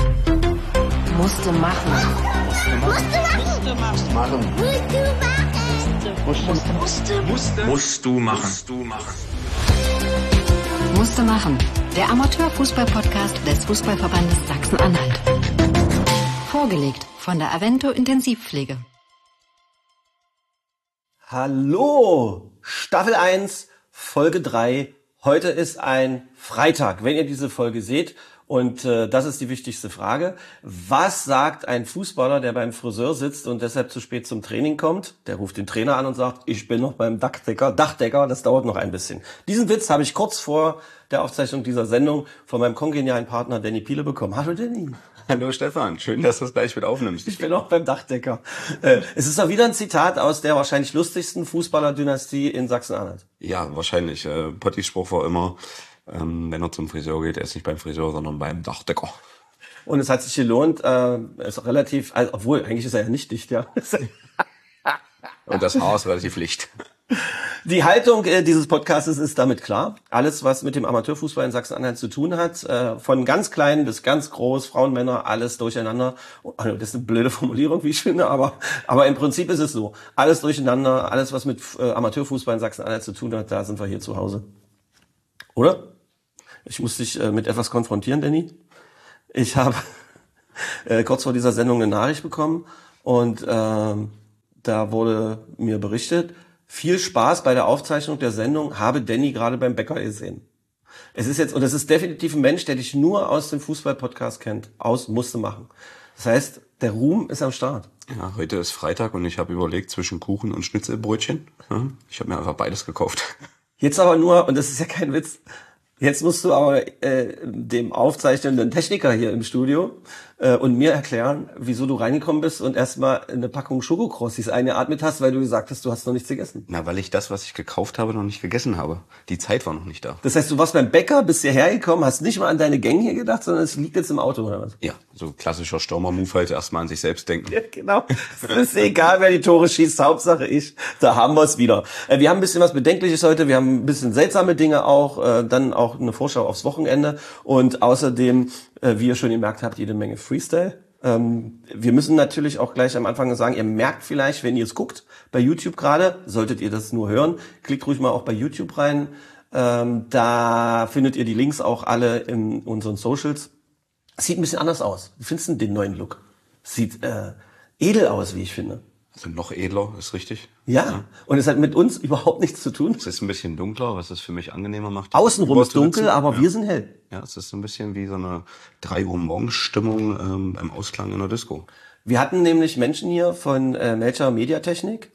Musste machen. Musst du machen. Musste machen. Der Amateurfußball-Podcast des Fußballverbandes Sachsen-Anhalt. Vorgelegt von der Avento Intensivpflege. Hallo, Staffel 1, Folge 3. Heute ist ein Freitag, wenn ihr diese Folge seht. Und das ist die wichtigste Frage. Was sagt ein Fußballer, der beim Friseur sitzt und deshalb zu spät zum Training kommt? Der ruft den Trainer an und sagt, ich bin noch beim Dachdecker, das dauert noch ein bisschen. Diesen Witz habe ich kurz vor der Aufzeichnung dieser Sendung von meinem kongenialen Partner Danny Piele bekommen. Hallo Danny. Hallo Stefan, schön, dass du es gleich mit aufnimmst. Ich bin auch beim Dachdecker. Es ist auch wieder ein Zitat aus der wahrscheinlich lustigsten Fußballerdynastie in Sachsen-Anhalt. Ja, wahrscheinlich. Pottis Spruch war immer, wenn er zum Friseur geht, er ist nicht beim Friseur, sondern beim Dachdecker. Und es hat sich gelohnt, ist auch relativ, also, obwohl, eigentlich ist er ja nicht dicht, ja. Und das Haar ist relativ licht. Die Haltung dieses Podcastes ist damit klar. Alles, was mit dem Amateurfußball in Sachsen-Anhalt zu tun hat, von ganz klein bis ganz groß, Frauen, Männer, alles durcheinander. Also das ist eine blöde Formulierung, wie ich finde, aber im Prinzip ist es so. Alles durcheinander, alles, was mit Amateurfußball in Sachsen-Anhalt zu tun hat, da sind wir hier zu Hause. Oder? Ich muss dich mit etwas konfrontieren, Danny. Ich habe kurz vor dieser Sendung eine Nachricht bekommen und da wurde mir berichtet, viel Spaß bei der Aufzeichnung der Sendung, habe Danny gerade beim Bäcker gesehen. Es ist definitiv ein Mensch, der dich nur aus dem Fußball-Podcast kennt, aus Musste machen. Das heißt, der Ruhm ist am Start. Ja, heute ist Freitag und ich habe überlegt zwischen Kuchen und Schnitzelbrötchen. Ich habe mir einfach beides gekauft. Jetzt aber nur, und das ist ja kein Witz, jetzt musst du aber dem aufzeichnenden Techniker hier im Studio und mir erklären, wieso du reingekommen bist und erstmal eine Packung Schokokrossis eingeatmet hast, weil du gesagt hast, du hast noch nichts gegessen. Na, weil ich das, was ich gekauft habe, noch nicht gegessen habe. Die Zeit war noch nicht da. Das heißt, du warst beim Bäcker, bist hierher gekommen, hast nicht mal an deine Gänge hier gedacht, sondern es liegt jetzt im Auto, oder was? Ja, so klassischer Stürmer-Move halt, erstmal an sich selbst denken. Ja, genau. Es ist egal, wer die Tore schießt, Hauptsache ich. Da haben wir es wieder. Wir haben ein bisschen was Bedenkliches heute, wir haben ein bisschen seltsame Dinge auch, dann auch eine Vorschau aufs Wochenende und außerdem, wie ihr schon gemerkt habt, jede Menge Freestyle. Wir müssen natürlich auch gleich am Anfang sagen, ihr merkt vielleicht, wenn ihr es guckt, bei YouTube gerade, solltet ihr das nur hören, klickt ruhig mal auch bei YouTube rein. Da findet ihr die Links auch alle in unseren Socials. Sieht ein bisschen anders aus. Wie findest du den neuen Look? Sieht edel aus, wie ich finde. Also noch edler, ist richtig. Ja, und es hat mit uns überhaupt nichts zu tun. Es ist ein bisschen dunkler, was es für mich angenehmer macht. Außenrum ist dunkel, aber wir sind hell. Ja, es ist so ein bisschen wie so eine 3 Uhr morgens Stimmung beim Ausklang in der Disco. Wir hatten nämlich Menschen hier von Melcher Mediatechnik,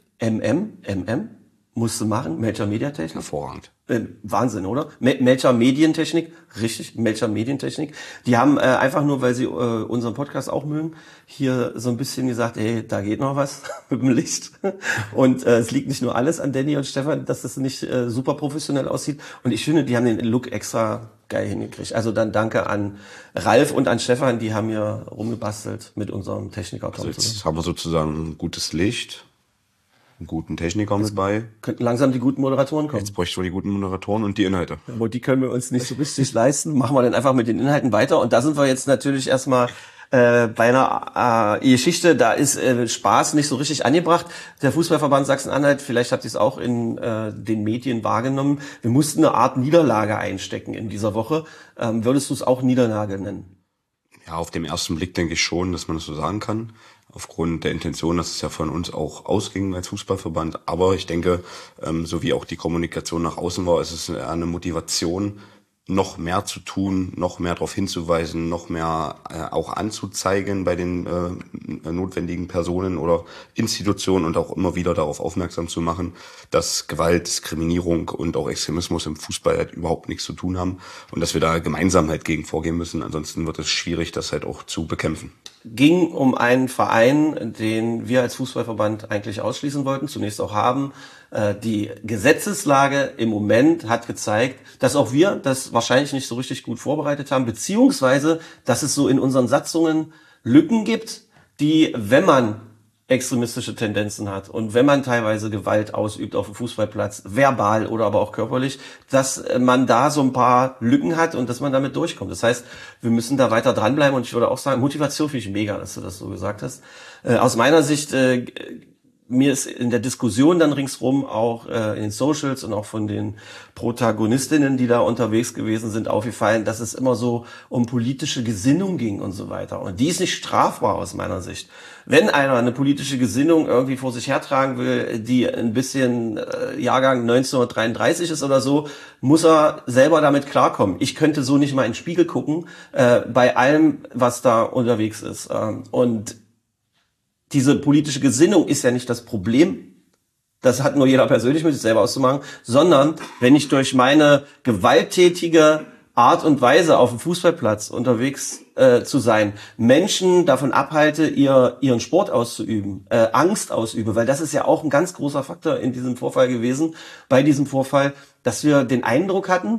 MM, musste machen, Melcher Mediatechnik. Hervorragend. Wahnsinn, oder? Melcher Medientechnik, richtig, Melcher Medientechnik. Die haben einfach nur, weil sie unseren Podcast auch mögen, hier so ein bisschen gesagt, ey, da geht noch was mit dem Licht. Und es liegt nicht nur alles an Danny und Stefan, dass das nicht super professionell aussieht. Und ich finde, die haben den Look extra geil hingekriegt. Also dann danke an Ralf und an Stefan, die haben hier rumgebastelt mit unserem Techniker. Also jetzt haben wir sozusagen ein gutes Licht, einen guten Techniker mit bei. Könnten langsam die guten Moderatoren kommen. Jetzt bräuchten wir die guten Moderatoren und die Inhalte. Aber die können wir uns nicht so richtig leisten. Machen wir dann einfach mit den Inhalten weiter. Und da sind wir jetzt natürlich erstmal bei einer Geschichte, da ist Spaß nicht so richtig angebracht. Der Fußballverband Sachsen-Anhalt, vielleicht habt ihr es auch in den Medien wahrgenommen, wir mussten eine Art Niederlage einstecken in dieser Woche. Würdest du es auch Niederlage nennen? Ja, auf dem ersten Blick denke ich schon, dass man das so sagen kann. Aufgrund der Intention, dass es ja von uns auch ausging als Fußballverband. Aber ich denke, so wie auch die Kommunikation nach außen war, ist es eine Motivation, noch mehr zu tun, noch mehr darauf hinzuweisen, noch mehr auch anzuzeigen bei den notwendigen Personen oder Institutionen und auch immer wieder darauf aufmerksam zu machen, dass Gewalt, Diskriminierung und auch Extremismus im Fußball halt überhaupt nichts zu tun haben und dass wir da gemeinsam halt gegen vorgehen müssen. Ansonsten wird es schwierig, das halt auch zu bekämpfen. Ging um einen Verein, den wir als Fußballverband eigentlich ausschließen wollten, zunächst auch haben. Die Gesetzeslage im Moment hat gezeigt, dass auch wir das wahrscheinlich nicht so richtig gut vorbereitet haben, beziehungsweise, dass es so in unseren Satzungen Lücken gibt, die, wenn man extremistische Tendenzen hat und wenn man teilweise Gewalt ausübt auf dem Fußballplatz, verbal oder aber auch körperlich, dass man da so ein paar Lücken hat und dass man damit durchkommt. Das heißt, wir müssen da weiter dranbleiben und ich würde auch sagen, Motivation finde ich mega, dass du das so gesagt hast. Aus meiner Sicht, mir ist in der Diskussion dann ringsrum auch in den Socials und auch von den Protagonistinnen, die da unterwegs gewesen sind, aufgefallen, dass es immer so um politische Gesinnung ging und so weiter. Und die ist nicht strafbar aus meiner Sicht. Wenn einer eine politische Gesinnung irgendwie vor sich hertragen will, die ein bisschen Jahrgang 1933 ist oder so, muss er selber damit klarkommen. Ich könnte so nicht mal in den Spiegel gucken, bei allem, was da unterwegs ist. Und diese politische Gesinnung ist ja nicht das Problem. Das hat nur jeder persönlich mit sich selber auszumachen, sondern wenn ich durch meine gewalttätige Art und Weise auf dem Fußballplatz unterwegs zu sein, Menschen davon abhalte, ihren Sport auszuüben, Angst ausübe, weil das ist ja auch ein ganz großer Faktor in diesem Vorfall gewesen, bei diesem Vorfall, dass wir den Eindruck hatten,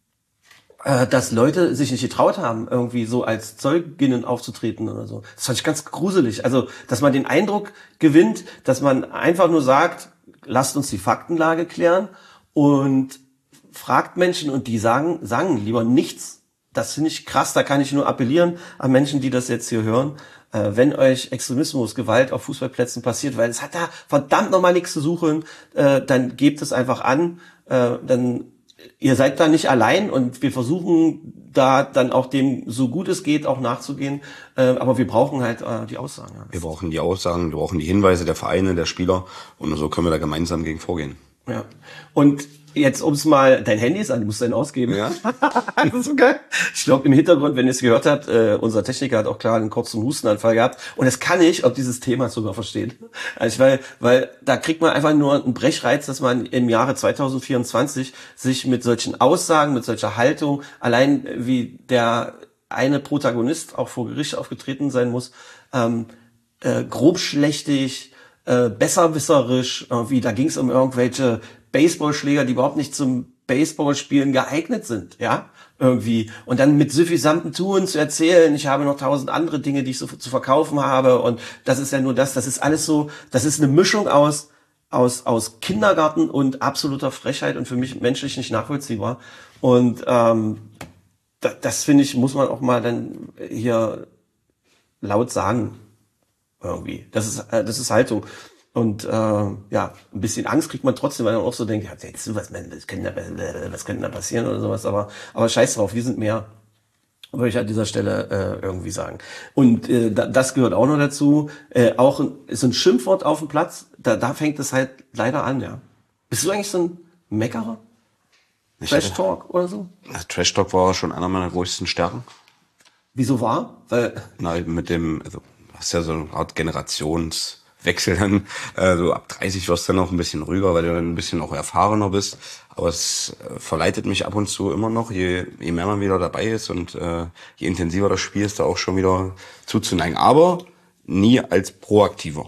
dass Leute sich nicht getraut haben, irgendwie so als Zeuginnen aufzutreten oder so. Das fand ich ganz gruselig. Also, dass man den Eindruck gewinnt, dass man einfach nur sagt, lasst uns die Faktenlage klären und fragt Menschen und die sagen lieber nichts. Das finde ich krass. Da kann ich nur appellieren an Menschen, die das jetzt hier hören. Wenn euch Extremismus, Gewalt auf Fußballplätzen passiert, weil es hat da verdammt nochmal nichts zu suchen, dann gebt es einfach an, dann ihr seid da nicht allein und wir versuchen da dann auch dem, so gut es geht, auch nachzugehen. Aber wir brauchen halt die Aussagen. Wir brauchen die Aussagen, wir brauchen die Hinweise der Vereine, der Spieler und so können wir da gemeinsam gegen vorgehen. Ja. Und jetzt, um's mal, dein Handy ist an, du musst deinen ausgeben. Ja. Das ist so geil. Ich glaube, im Hintergrund, wenn ihr es gehört habt, unser Techniker hat auch klar einen kurzen Hustenanfall gehabt. Und das kann ich, ob dieses Thema sogar versteht. Also weil da kriegt man einfach nur einen Brechreiz, dass man im Jahre 2024 sich mit solchen Aussagen, mit solcher Haltung, allein wie der eine Protagonist auch vor Gericht aufgetreten sein muss, grobschlächtig, besserwisserisch, irgendwie, da ging es um irgendwelche Baseballschläger, die überhaupt nicht zum Baseballspielen geeignet sind, ja, irgendwie. Und dann mit suffisantem Tun zu erzählen, ich habe noch 1000 andere Dinge, die ich so zu verkaufen habe und das ist ja nur das ist alles so, das ist eine Mischung aus Kindergarten und absoluter Frechheit und für mich menschlich nicht nachvollziehbar. Und das finde ich, muss man auch mal dann hier laut sagen, irgendwie. Das ist Haltung. Und ja, ein bisschen Angst kriegt man trotzdem, weil man auch so denkt, ja, jetzt was könnte da passieren oder sowas, aber scheiß drauf, wir sind mehr, würde ich an dieser Stelle irgendwie sagen. Und das gehört auch noch dazu, auch so ein Schimpfwort auf dem Platz, da fängt es halt leider an, ja. Bist du eigentlich so ein Meckerer? Trash-Talk oder so? Trash-Talk war schon einer meiner größten Stärken. Wieso war? Weil Also das ist ja so eine Art Generationswechsel dann. So ab 30 wirst du dann auch ein bisschen ruhiger, weil du dann ein bisschen auch erfahrener bist. Aber es verleitet mich ab und zu immer noch, je mehr man wieder dabei ist und je intensiver das Spiel ist, da auch schon wieder zuzuneigen. Aber nie als proaktiver.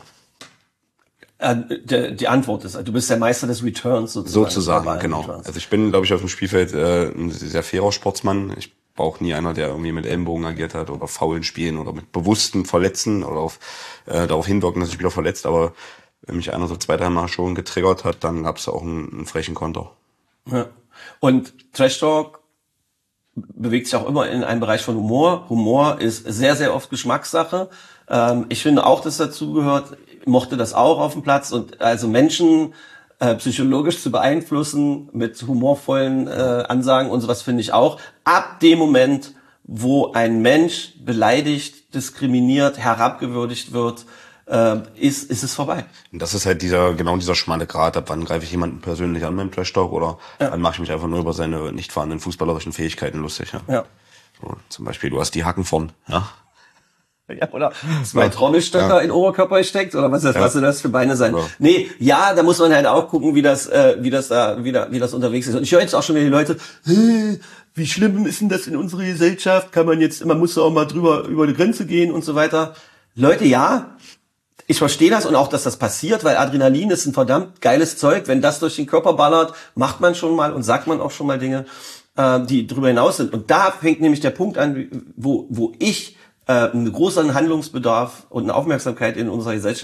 Die Antwort ist, du bist der Meister des Returns sozusagen, genau. Returns. Also ich bin, glaube ich, auf dem Spielfeld ein sehr fairer Sportsmann. Ich war auch nie einer, der irgendwie mit Ellenbogen agiert hat oder faulen Spielen oder mit bewussten Verletzen oder darauf hinwirken, dass sich Spieler verletzt. Aber wenn mich einer so 2-3 Mal schon getriggert hat, dann gab es auch einen frechen Konter. Ja. Und Trash Talk bewegt sich auch immer in einem Bereich von Humor. Humor ist sehr, sehr oft Geschmackssache. Ich finde auch, dass dazu gehört, mochte das auch auf dem Platz und also Menschen psychologisch zu beeinflussen mit humorvollen Ansagen und sowas finde ich auch. Ab dem Moment, wo ein Mensch beleidigt, diskriminiert, herabgewürdigt wird, ist es vorbei. Und das ist halt dieser schmale Grat, ab wann greife ich jemanden persönlich an beim Trash-Talk oder wann mache ich mich einfach nur über seine nicht vorhandenen fußballerischen Fähigkeiten lustig. Ja. So, zum Beispiel, du hast die Hacken vorn, ja. Ja, oder zwei Trommelstöcker in Oberkörper steckt oder was soll das für Beine sein? Ja. Nee, ja, da muss man halt auch gucken, wie das unterwegs ist. Und ich höre jetzt auch schon wieder die Leute, wie schlimm ist denn das in unserer Gesellschaft? Man muss auch mal drüber über die Grenze gehen und so weiter. Leute, ja, ich verstehe das und auch, dass das passiert, weil Adrenalin ist ein verdammt geiles Zeug. Wenn das durch den Körper ballert, macht man schon mal und sagt man auch schon mal Dinge, die drüber hinaus sind. Und da fängt nämlich der Punkt an, wo ich einen großen Handlungsbedarf und eine Aufmerksamkeit in unserer Gesellschaft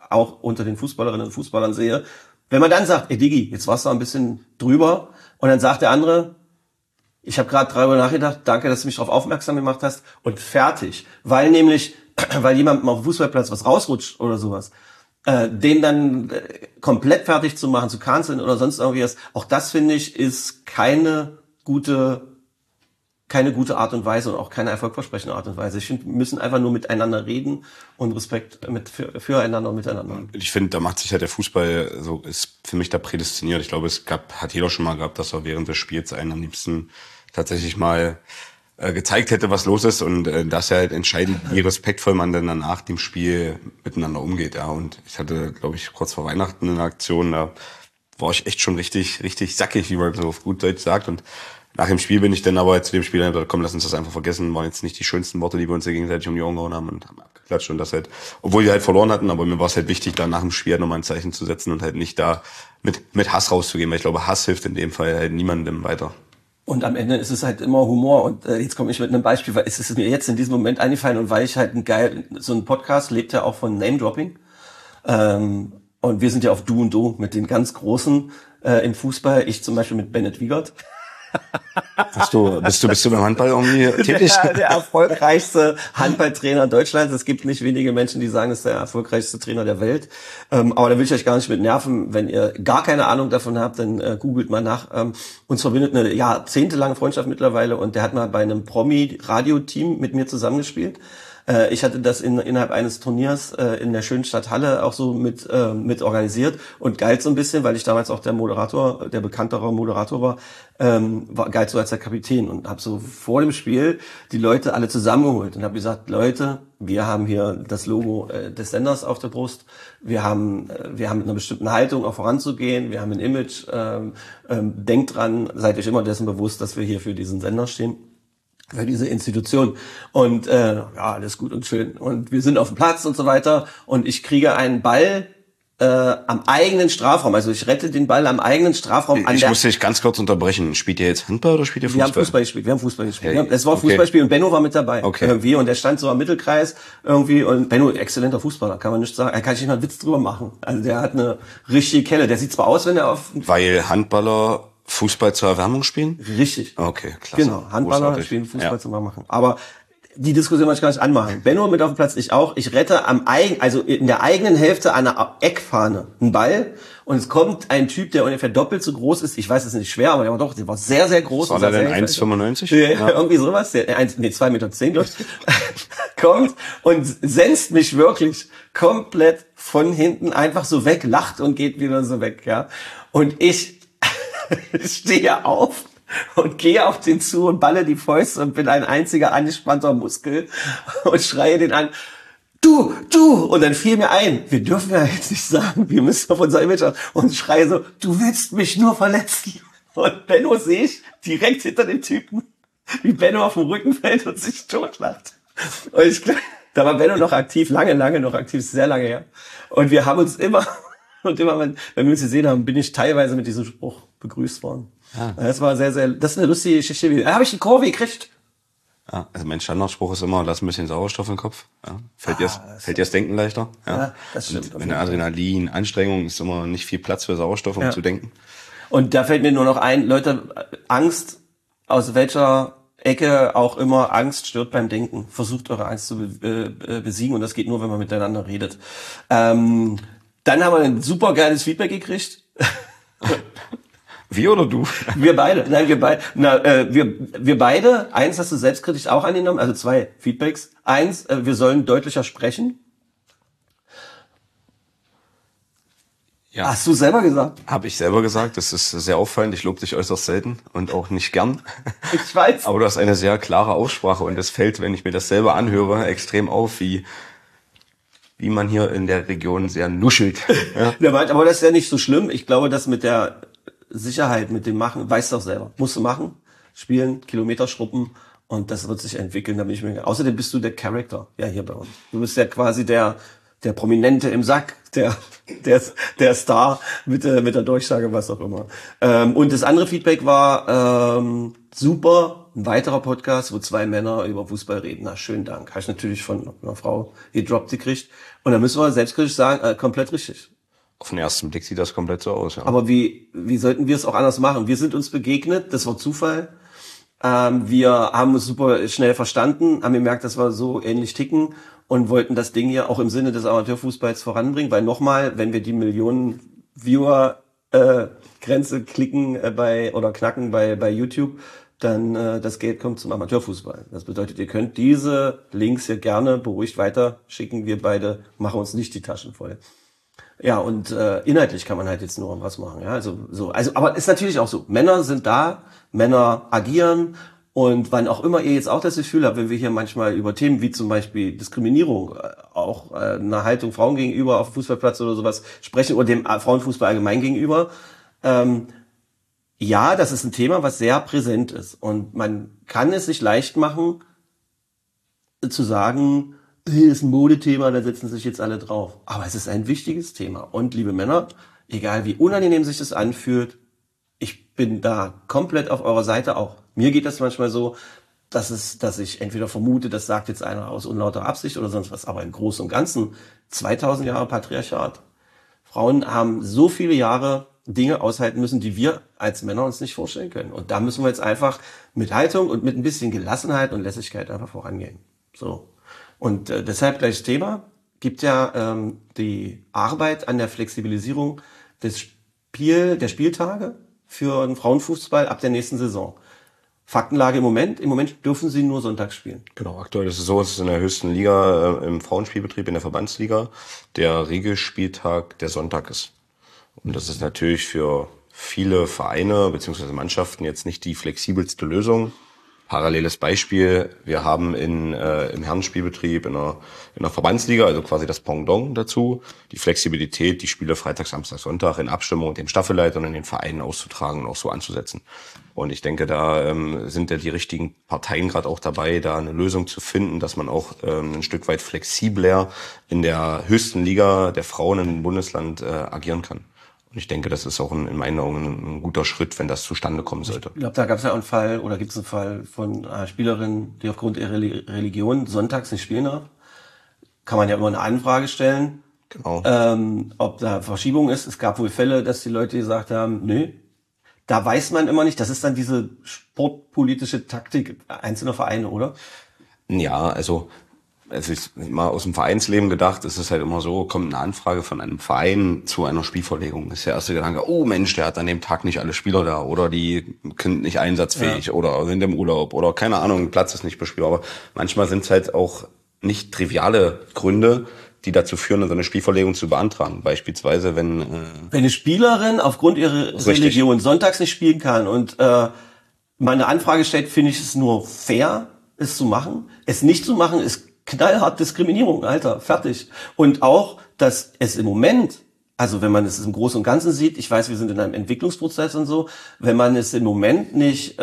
auch unter den Fußballerinnen und Fußballern sehe, wenn man dann sagt, ey Digi, jetzt warst du ein bisschen drüber, und dann sagt der andere, ich habe gerade darüber nachgedacht, danke, dass du mich darauf aufmerksam gemacht hast, und fertig. Weil jemand mal auf dem Fußballplatz was rausrutscht oder sowas, den dann komplett fertig zu machen, zu canceln oder sonst irgendwie was, auch das, finde ich, ist keine gute Art und Weise und auch keine erfolgversprechende Art und Weise. Ich finde, wir müssen einfach nur miteinander reden und Respekt füreinander und miteinander. Ich finde, da macht sich halt der Fußball, so ist für mich da prädestiniert. Ich glaube, hat jeder schon mal gehabt, dass er während des Spiels einen am liebsten tatsächlich mal gezeigt hätte, was los ist, und dass er halt entscheidend, wie respektvoll man denn dann nach dem Spiel miteinander umgeht. Ja, und ich hatte, glaube ich, kurz vor Weihnachten eine Aktion, da war ich echt schon richtig sackig, wie man so auf gut Deutsch sagt, und nach dem Spiel bin ich dann aber zu dem Spieler gesagt, komm, lass uns das einfach vergessen. Waren jetzt nicht die schönsten Worte, die wir uns hier gegenseitig um die Ohren gehauen haben, und haben abgeklatscht, und das halt, obwohl wir halt verloren hatten, aber mir war es halt wichtig, da nach dem Spiel halt nochmal ein Zeichen zu setzen und halt nicht da mit Hass rauszugehen, weil ich glaube, Hass hilft in dem Fall halt niemandem weiter. Und am Ende ist es halt immer Humor. Und jetzt komme ich mit einem Beispiel, weil es ist mir jetzt in diesem Moment eingefallen, und weil ich halt so ein Podcast lebt ja auch von Name-Dropping. Und wir sind ja auf Du und Du mit den ganz Großen im Fußball. Ich zum Beispiel mit Bennett Wiegert. Bist du beim Handball irgendwie tätig? Der erfolgreichste Handballtrainer Deutschlands. Es gibt nicht wenige Menschen, die sagen, das ist der erfolgreichste Trainer der Welt. Aber da will ich euch gar nicht mit nerven. Wenn ihr gar keine Ahnung davon habt, dann googelt mal nach. Uns verbindet eine jahrzehntelange Freundschaft mittlerweile, und der hat mal bei einem Promi-Radio-Team mit mir zusammengespielt. Ich hatte das innerhalb eines Turniers in der schönen Stadt Halle auch so mit organisiert, und galt so ein bisschen, weil ich damals auch der bekanntere Moderator war, galt so als der Kapitän, und habe so vor dem Spiel die Leute alle zusammengeholt und habe gesagt, Leute, wir haben hier das Logo des Senders auf der Brust, wir haben mit einer bestimmten Haltung auch voranzugehen, wir haben ein Image, denkt dran, seid euch immer dessen bewusst, dass wir hier für diesen Sender stehen, für diese Institution, und alles gut und schön, und wir sind auf dem Platz und so weiter, und ich kriege einen Ball am eigenen Strafraum, also ich rette den Ball am eigenen Strafraum. Ich muss dich ganz kurz unterbrechen. Spielt ihr jetzt Handball oder spielt ihr Fußball? Wir haben Fußball gespielt. Es war ein Fußballspiel, und Benno war mit dabei. Okay. Irgendwie, und der stand so am Mittelkreis irgendwie, und Benno, exzellenter Fußballer, kann man nicht sagen. Da kann ich nicht mal einen Witz drüber machen. Also der hat eine richtige Kelle. Der sieht zwar aus, wenn er Weil Handballer Fußball zur Erwärmung spielen? Richtig. Okay, klasse. Genau, Handballer spielen Fußball zum Warmmachen. Aber die Diskussion wollte ich gar nicht anmachen. Benno mit auf dem Platz, ich auch. Ich rette also in der eigenen Hälfte einer Eckfahne einen Ball, und es kommt ein Typ, der ungefähr doppelt so groß ist. Ich weiß, es ist nicht schwer, aber der war sehr, sehr groß. War der denn 1,95? Ja, irgendwie sowas. 2,10 Meter, glaube ich. Kommt und senzt mich wirklich komplett von hinten einfach so weg, lacht und geht wieder so weg, ja. Und ich stehe auf und gehe auf den zu und balle die Fäuste und bin ein einziger angespannter Muskel und schreie den an, du! Und dann fiel mir ein, wir dürfen ja jetzt nicht sagen, wir müssen auf unser Image aus, und schreie so, du willst mich nur verletzen. Und Benno sehe ich direkt hinter dem Typen, wie Benno auf dem Rücken fällt und sich totlacht. Und da war Benno noch aktiv, lange noch aktiv, sehr lange her. Und wir haben uns immer, wenn wir uns gesehen haben, bin ich teilweise mit diesem Spruch begrüßt worden. Ja. Das war das ist eine lustige Geschichte. Da habe ich die Kurve gekriegt. Ja, also mein Standardspruch ist immer, lass ein bisschen Sauerstoff im Kopf. Ja. Fällt dir das Denken leichter? Ja, das stimmt. Und wenn der Adrenalin, Anstrengung, ist immer nicht viel Platz für Sauerstoff, um zu denken. Und da fällt mir nur noch ein, Leute, Angst, aus welcher Ecke auch immer, Angst stört beim Denken. Versucht eure Angst zu besiegen, und das geht nur, wenn man miteinander redet. Dann haben wir ein super geiles Feedback gekriegt. Wir oder du? Wir beide. Nein, wir beide. Wir beide. Eins hast du selbstkritisch auch angenommen, also 2 Feedbacks. 1, wir sollen deutlicher sprechen. Ja. Hast du selber gesagt? Habe ich selber gesagt. Das ist sehr auffallend. Ich lobe dich äußerst selten und auch nicht gern. Ich weiß. Aber du hast eine sehr klare Aussprache, und es fällt, wenn ich mir das selber anhöre, extrem auf, wie man hier in der Region sehr nuschelt. Ja. Aber das ist ja nicht so schlimm. Ich glaube, dass mit der Sicherheit, mit dem Machen, weißt du auch selber. Musst du machen, spielen, Kilometer schruppen, und das wird sich entwickeln. Da bin ich mir. Außerdem bist du der Character, ja, hier bei uns. Du bist ja quasi der Prominente im Sack, der Star mit der Durchsage, was auch immer. Und das andere Feedback war super, ein weiterer Podcast, wo 2 Männer über Fußball reden. Na, schönen Dank. Habe ich natürlich von einer Frau gedroppt gekriegt. Und da müssen wir selbstkritisch sagen, komplett richtig. Auf den ersten Blick sieht das komplett so aus, ja. Aber wie sollten wir es auch anders machen? Wir sind uns begegnet, das war Zufall. Wir haben uns super schnell verstanden, haben gemerkt, dass wir so ähnlich ticken und wollten das Ding hier auch im Sinne des Amateurfußballs voranbringen, weil nochmal, wenn wir die Millionen Viewer Grenze klicken knacken bei YouTube, dann das Geld kommt zum Amateurfußball. Das bedeutet, ihr könnt diese Links hier gerne beruhigt weiter schicken. Wir beide machen uns nicht die Taschen voll. Ja, und inhaltlich kann man halt jetzt nur was machen. Ja, aber ist natürlich auch so. Männer sind da, Männer agieren und wann auch immer ihr jetzt auch das Gefühl habt, wenn wir hier manchmal über Themen wie zum Beispiel Diskriminierung, auch eine Haltung Frauen gegenüber auf dem Fußballplatz oder sowas sprechen oder dem Frauenfußball allgemein gegenüber, ja, das ist ein Thema, was sehr präsent ist und man kann es sich leicht machen, zu sagen, hier ist ein Modethema, da setzen sich jetzt alle drauf. Aber es ist ein wichtiges Thema. Und liebe Männer, egal wie unangenehm sich das anfühlt, ich bin da komplett auf eurer Seite auch. Mir geht das manchmal so, dass ich entweder vermute, das sagt jetzt einer aus unlauter Absicht oder sonst was, aber im Großen und Ganzen 2000 Jahre Patriarchat. Frauen haben so viele Jahre Dinge aushalten müssen, die wir als Männer uns nicht vorstellen können. Und da müssen wir jetzt einfach mit Haltung und mit ein bisschen Gelassenheit und Lässigkeit einfach vorangehen. So. Und deshalb gleich das Thema. Gibt ja die Arbeit an der Flexibilisierung der Spieltage für den Frauenfußball ab der nächsten Saison. Faktenlage im Moment dürfen sie nur sonntags spielen. Genau, aktuell ist es so, es ist in der höchsten Liga, im Frauenspielbetrieb, in der Verbandsliga, der Regelspieltag der Sonntag ist. Und das ist natürlich für viele Vereine bzw. Mannschaften jetzt nicht die flexibelste Lösung. Paralleles Beispiel, wir haben im Herrenspielbetrieb in der Verbandsliga, also quasi das Pendant dazu, die Flexibilität, die Spiele Freitag, Samstag, Sonntag in Abstimmung mit dem Staffelleiter und in den Vereinen auszutragen und auch so anzusetzen. Und ich denke, da sind ja die richtigen Parteien gerade auch dabei, da eine Lösung zu finden, dass man auch ein Stück weit flexibler in der höchsten Liga der Frauen im Bundesland agieren kann. Und ich denke, das ist auch in meinen Augen ein guter Schritt, wenn das zustande kommen sollte. Ich glaube, da gab es ja einen Fall, oder gibt es einen Fall von einer Spielerin, die aufgrund ihrer Religion sonntags nicht spielen darf. Kann man ja immer eine Anfrage stellen, Genau. ob da Verschiebung ist. Es gab wohl Fälle, dass die Leute gesagt haben, nö. Da weiß man immer nicht, das ist dann diese sportpolitische Taktik einzelner Vereine, oder? Ja, also ich mal aus dem Vereinsleben gedacht, ist es halt immer so, kommt eine Anfrage von einem Verein zu einer Spielverlegung. Das ist der erste Gedanke, oh Mensch, der hat an dem Tag nicht alle Spieler da oder die sind nicht einsatzfähig oder sind im Urlaub oder keine Ahnung, Platz ist nicht bespielbar. Aber manchmal sind es halt auch nicht triviale Gründe, die dazu führen, so eine Spielverlegung zu beantragen. Beispielsweise, wenn eine Spielerin aufgrund ihrer Religion sonntags nicht spielen kann und mal eine Anfrage stellt, finde ich es nur fair, es zu machen. Es nicht zu machen, ist knallhart Diskriminierung, Alter, fertig. Und auch, dass es im Moment, also wenn man es im Großen und Ganzen sieht, ich weiß, wir sind in einem Entwicklungsprozess und so, wenn man es im Moment nicht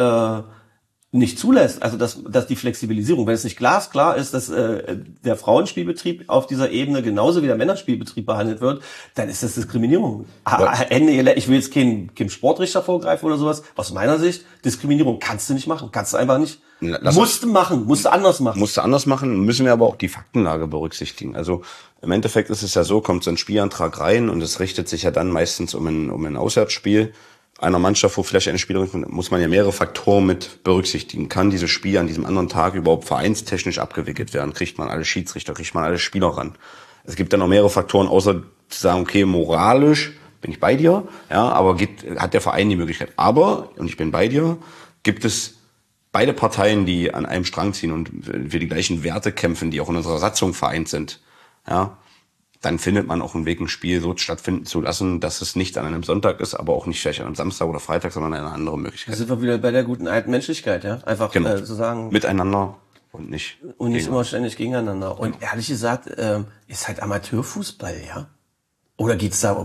zulässt, also dass die Flexibilisierung, wenn es nicht glasklar ist, dass der Frauenspielbetrieb auf dieser Ebene genauso wie der Männerspielbetrieb behandelt wird, dann ist das Diskriminierung. Ich will jetzt keinem Sportrichter vorgreifen oder sowas. Aus meiner Sicht, Diskriminierung kannst du nicht machen, kannst du einfach nicht. Musst du anders machen. Müssen wir aber auch die Faktenlage berücksichtigen. Also im Endeffekt ist es ja so, kommt so ein Spielantrag rein und es richtet sich ja dann meistens um ein Auswärtsspiel einer Mannschaft, wo vielleicht eine Spielerin, muss man ja mehrere Faktoren mit berücksichtigen. Kann dieses Spiel an diesem anderen Tag überhaupt vereinstechnisch abgewickelt werden? Kriegt man alle Schiedsrichter, kriegt man alle Spieler ran? Es gibt dann noch mehrere Faktoren, außer zu sagen, okay, moralisch bin ich bei dir, ja, aber hat der Verein die Möglichkeit. Aber, und ich bin bei dir, gibt es beide Parteien, die an einem Strang ziehen und für die gleichen Werte kämpfen, die auch in unserer Satzung vereint sind, ja, dann findet man auch einen Weg, ein Spiel so stattfinden zu lassen, dass es nicht an einem Sonntag ist, aber auch nicht vielleicht an einem Samstag oder Freitag, sondern eine andere Möglichkeit. Da sind wir wieder bei der guten alten Menschlichkeit, ja? Einfach zu sagen. Miteinander und nicht immer ständig gegeneinander. Und ehrlich gesagt, ist halt Amateurfußball, ja? Oder geht's da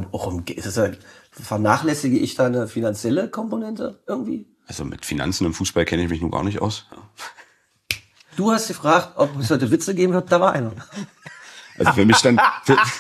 vernachlässige ich da eine finanzielle Komponente irgendwie? Also mit Finanzen im Fußball kenne ich mich nun gar nicht aus. Ja. Du hast gefragt, ob es heute Witze geben wird, da war einer. Also für mich dann...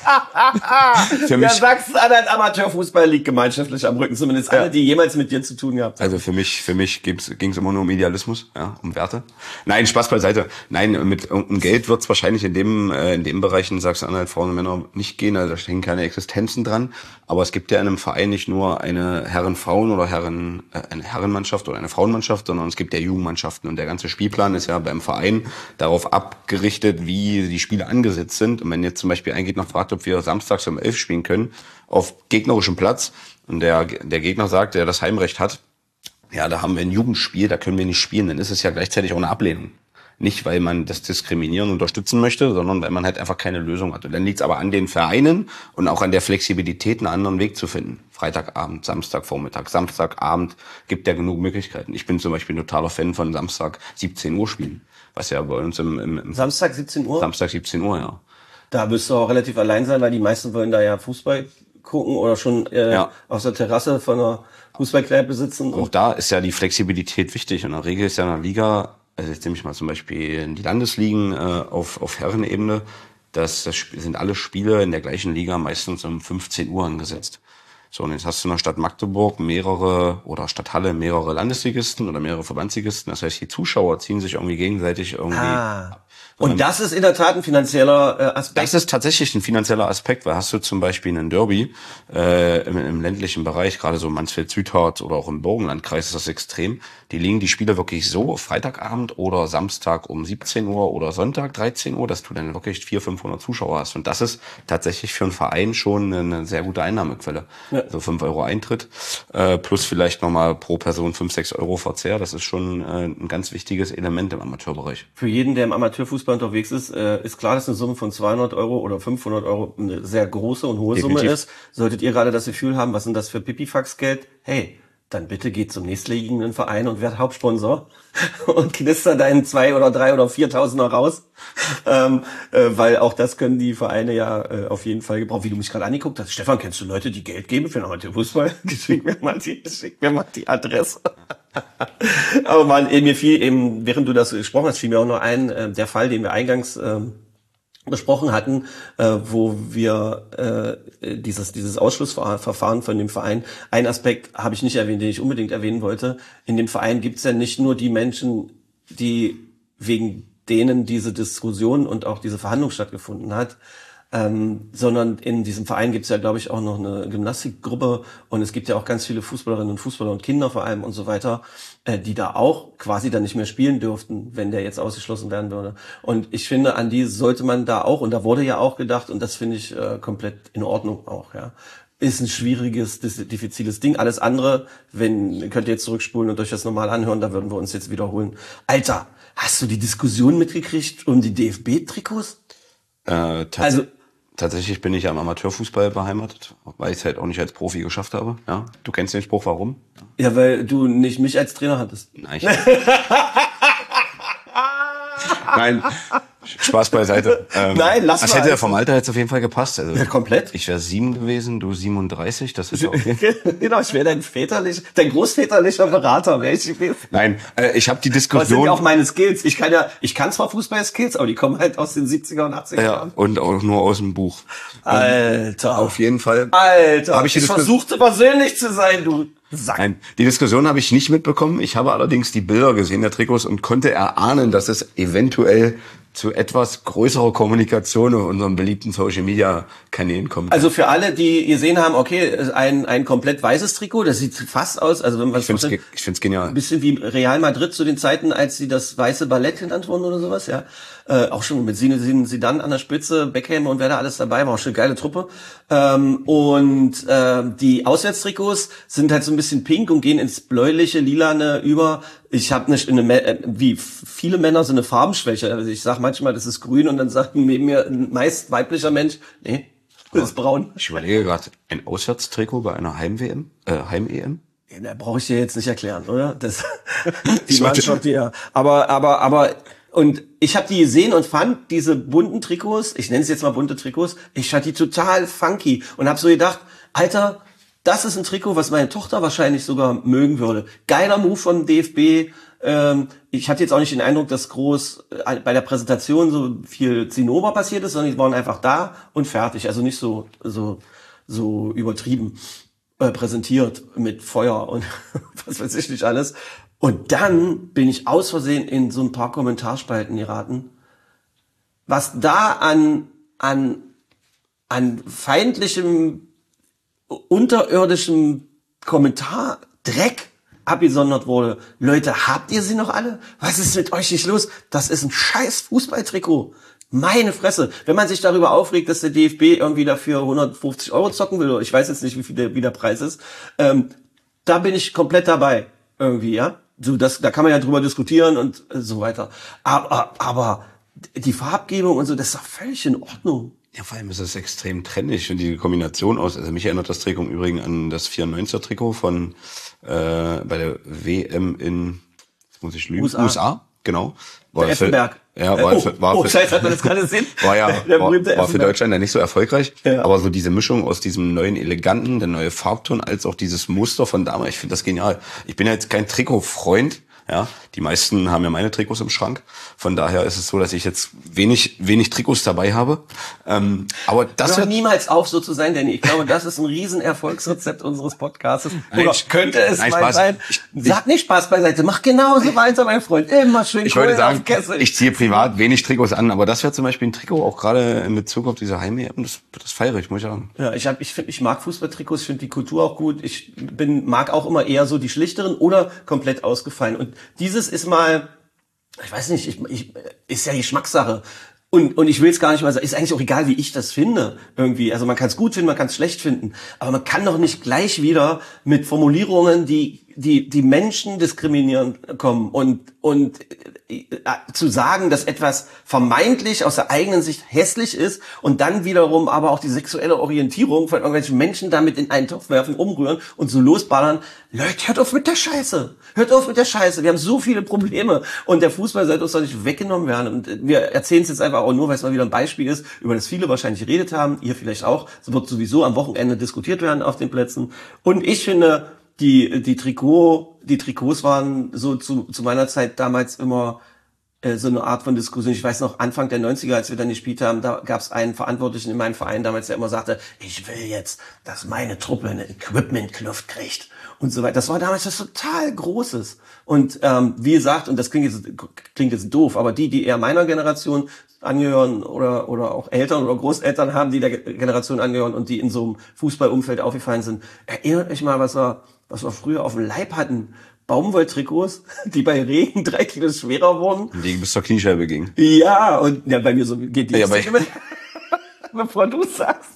Für mich, ja, Sachsen-Anhalt Amateurfußball liegt gemeinschaftlich am Rücken, zumindest alle, die jemals mit dir zu tun gehabt haben. also für mich ging es immer nur um Idealismus, ja, um Werte. Nein, Spaß beiseite. Nein, um Geld wird es wahrscheinlich in dem Bereich in Sachsen-Anhalt Frauen und Männer nicht gehen, also da hängen keine Existenzen dran. Aber es gibt ja in einem Verein nicht nur eine Herren-Frauen- oder eine Herrenmannschaft oder eine Frauenmannschaft, sondern es gibt ja Jugendmannschaften und der ganze Spielplan ist ja beim Verein darauf abgerichtet, wie die Spiele angesetzt sind. Und wenn jetzt zum Beispiel ein Gegner fragt, ob wir samstags um 11 spielen können, auf gegnerischem Platz, und der Gegner sagt, der das Heimrecht hat, ja, da haben wir ein Jugendspiel, da können wir nicht spielen, dann ist es ja gleichzeitig auch eine Ablehnung. Nicht, weil man das diskriminieren und unterstützen möchte, sondern weil man halt einfach keine Lösung hat. Und dann liegt es aber an den Vereinen und auch an der Flexibilität, einen anderen Weg zu finden. Freitagabend, Samstagvormittag, Samstagabend gibt ja genug Möglichkeiten. Ich bin zum Beispiel ein totaler Fan von Samstag 17 Uhr Spielen, was ja bei uns im Samstag 17 Uhr? Samstag 17 Uhr, ja. Da wirst du auch relativ allein sein, weil die meisten wollen da ja Fußball gucken oder schon auf der Terrasse von einer Fußballkneipe sitzen. Auch da ist ja die Flexibilität wichtig. Und in der Regel ist ja in der Liga, also jetzt nehme ich mal zum Beispiel die Landesligen auf Herrenebene, das sind alle Spiele in der gleichen Liga meistens um 15 Uhr angesetzt. So, und jetzt hast du in der Stadt Magdeburg oder Stadt Halle mehrere Landesligisten oder mehrere Verbandsligisten. Das heißt, die Zuschauer ziehen sich irgendwie gegenseitig ab. Und das ist in der Tat ein finanzieller Aspekt? Das ist tatsächlich ein finanzieller Aspekt, weil hast du zum Beispiel einen Derby im ländlichen Bereich, gerade so Mansfeld-Südhardt oder auch im Burgenlandkreis ist das extrem. Die legen die Spiele wirklich so auf Freitagabend oder Samstag um 17 Uhr oder Sonntag 13 Uhr, dass du dann wirklich 400-500 Zuschauer hast. Und das ist tatsächlich für einen Verein schon eine sehr gute Einnahmequelle. Ja. So 5 Euro Eintritt plus vielleicht nochmal pro Person 5-6 Euro Verzehr. Das ist schon ein ganz wichtiges Element im Amateurbereich. Für jeden, der im Amateurfußball unterwegs ist klar, dass eine Summe von 200 Euro oder 500 Euro eine sehr große und hohe Definitiv. Summe ist. Solltet ihr gerade das Gefühl haben, was sind das für Pipifax-Geld? Hey, dann bitte geht zum nächstliegenden Verein und werd Hauptsponsor und knister deinen 2.000 oder 3.000 oder 4.000er raus, weil auch das können die Vereine ja auf jeden Fall gebrauchen. Wie du mich gerade angeguckt hast, Stefan, kennst du Leute, die Geld geben für den Amateurfußball? Schick mir mal die Adresse. Aber man, mir fiel eben, während du das gesprochen hast, fiel mir auch noch ein, der Fall, den wir eingangs besprochen hatten, wo wir dieses Ausschlussverfahren von dem Verein, ein Aspekt habe ich nicht erwähnt, den ich unbedingt erwähnen wollte. In dem Verein gibt es ja nicht nur die Menschen, die wegen denen diese Diskussion und auch diese Verhandlung stattgefunden hat, sondern in diesem Verein gibt es ja, glaube ich, auch noch eine Gymnastikgruppe und es gibt ja auch ganz viele Fußballerinnen und Fußballer und Kinder vor allem und so weiter, die da auch quasi dann nicht mehr spielen dürften, wenn der jetzt ausgeschlossen werden würde. Und ich finde, an die sollte man da auch, und da wurde ja auch gedacht, und das finde ich komplett in Ordnung auch, ja. Ist ein schwieriges, diffiziles Ding. Alles andere, könnt ihr jetzt zurückspulen und euch das nochmal anhören, da würden wir uns jetzt wiederholen. Alter, hast du die Diskussion mitgekriegt um die DFB-Trikots? Tatsächlich bin ich ja im Amateurfußball beheimatet, weil ich es halt auch nicht als Profi geschafft habe. Ja, du kennst den Spruch, warum? Ja, weil du nicht mich als Trainer hattest. Nein, Nein, Spaß beiseite. Nein, lass das mal. hätte ja vom Alter jetzt auf jeden Fall gepasst. Also, ja, komplett. Ich wäre 7 gewesen, du 37. Das ist okay. Genau, ich wäre dein großväterlicher Berater, wäre ich gewesen. Nein, ich habe die Diskussion. Das sind ja auch meine Skills. Ich kann zwar Fußball-Skills, aber die kommen halt aus den 70er und 80er Jahren. Ja, und auch nur aus dem Buch. Alter. Auf jeden Fall. Alter. Ich versuchte persönlich zu sein, du Sack. Nein, die Diskussion habe ich nicht mitbekommen. Ich habe allerdings die Bilder gesehen der Trikots und konnte erahnen, dass es eventuell zu etwas größerer Kommunikation auf unseren beliebten Social-Media-Kanälen kommt. Also für alle, die gesehen haben, okay, ein komplett weißes Trikot, das sieht fast aus, also wenn man ich find's genial. Ein bisschen wie Real Madrid zu den Zeiten, als sie das weiße Ballett genannt wurden oder sowas, ja. Auch schon mit Zidane an der Spitze, Beckham und wer da alles dabei war, auch schon eine geile Truppe. Die Auswärtstrikots sind halt so ein bisschen pink und gehen ins bläuliche, lilane über. Ich habe wie viele Männer so eine Farbenschwäche. Also ich sag manchmal, das ist grün und dann sagt neben mir ein meist weiblicher Mensch, nee, das ist braun. Ich überlege gerade, ein Auswärtstrikot bei einer Heim-EM? Ja, da brauche ich dir jetzt nicht erklären, oder? Die Mannschaft, ja. Aber und ich habe die gesehen und fand diese bunten Trikots, ich nenne es jetzt mal bunte Trikots, ich fand die total funky und habe so gedacht, Alter, das ist ein Trikot, was meine Tochter wahrscheinlich sogar mögen würde. Geiler Move von DFB, Ich hatte jetzt auch nicht den Eindruck, dass groß bei der Präsentation so viel Zinnober passiert ist, sondern die waren einfach da und fertig. Also nicht so übertrieben präsentiert mit Feuer und was weiß ich nicht alles. Und dann bin ich aus Versehen in so ein paar Kommentarspalten geraten. Was da an feindlichem, unterirdischem Kommentardreck abgesondert wurde. Leute, habt ihr sie noch alle? Was ist mit euch nicht los? Das ist ein scheiß Fußballtrikot. Meine Fresse. Wenn man sich darüber aufregt, dass der DFB irgendwie dafür 150 € zocken will, ich weiß jetzt nicht, wie der Preis ist, da bin ich komplett dabei. Irgendwie, ja. So, da kann man ja drüber diskutieren und so weiter. Aber die Farbgebung und so, das ist doch völlig in Ordnung. Ja, vor allem ist es extrem trendig und die Kombination aus, also mich erinnert das Trikot im Übrigen an das 94er Trikot von bei der WM in, jetzt muss ich lügen, USA, genau. Der Effenberg. Scheiße, hat man das gerade gesehen? War für Deutschland ja nicht so erfolgreich, ja. Aber so diese Mischung aus diesem neuen Eleganten, der neue Farbton, als auch dieses Muster von damals, ich finde das genial. Ich bin ja jetzt kein Trikotfreund, ja, die meisten haben ja meine Trikots im Schrank. Von daher ist es so, dass ich jetzt wenig Trikots dabei habe. Aber das hört niemals auf, so zu sein, Danny. Ich glaube, das ist ein Riesenerfolgsrezept unseres Podcasts. Oder könnte es mal sein? Sag nicht Spaß beiseite. Mach genauso weiter, mein Freund. Immer schön. Ich wollte sagen, ich ziehe privat wenig Trikots an, aber das wäre zum Beispiel ein Trikot, auch gerade in Bezug auf diese Heim-EM, das feiere ich, muss ich sagen. Ja, ich mag Fußballtrikots, ich finde die Kultur auch gut. Ich mag auch immer eher so die schlichteren oder komplett ausgefallen. Und dieses ist mal, ich weiß nicht, ist ja Geschmackssache. Und ich will es gar nicht mal sagen, ist eigentlich auch egal, wie ich das finde, irgendwie. Also man kann es gut finden, man kann es schlecht finden. Aber man kann doch nicht gleich wieder mit Formulierungen, die Menschen diskriminieren kommen und zu sagen, dass etwas vermeintlich aus der eigenen Sicht hässlich ist und dann wiederum aber auch die sexuelle Orientierung von irgendwelchen Menschen damit in einen Topf werfen, umrühren und so losballern. Leute, hört auf mit der Scheiße. Hört auf mit der Scheiße. Wir haben so viele Probleme und der Fußball sollte uns doch nicht weggenommen werden. Und wir erzählen es jetzt einfach auch nur, weil es mal wieder ein Beispiel ist, über das viele wahrscheinlich geredet haben. Ihr vielleicht auch. Es wird sowieso am Wochenende diskutiert werden auf den Plätzen. Und ich finde, die Trikots waren so zu meiner Zeit damals immer so eine Art von Diskussion. Ich weiß noch, Anfang der 90er, als wir dann gespielt haben, da gab es einen Verantwortlichen in meinem Verein damals, der immer sagte, ich will jetzt, dass meine Truppe eine Equipment-Kluft kriegt und so weiter. Das war damals was total Großes. Und wie gesagt, und das klingt jetzt doof, aber die eher meiner Generation angehören oder auch Eltern oder Großeltern haben, die der Generation angehören und die in so einem Fußballumfeld aufgefallen sind, erinnert euch mal, was wir früher auf dem Leib hatten. Baumwolltrikots, die bei Regen 3 Kilo schwerer wurden. Die bis zur Kniescheibe gingen. Ja, und ja, bei mir so geht die bevor du sagst,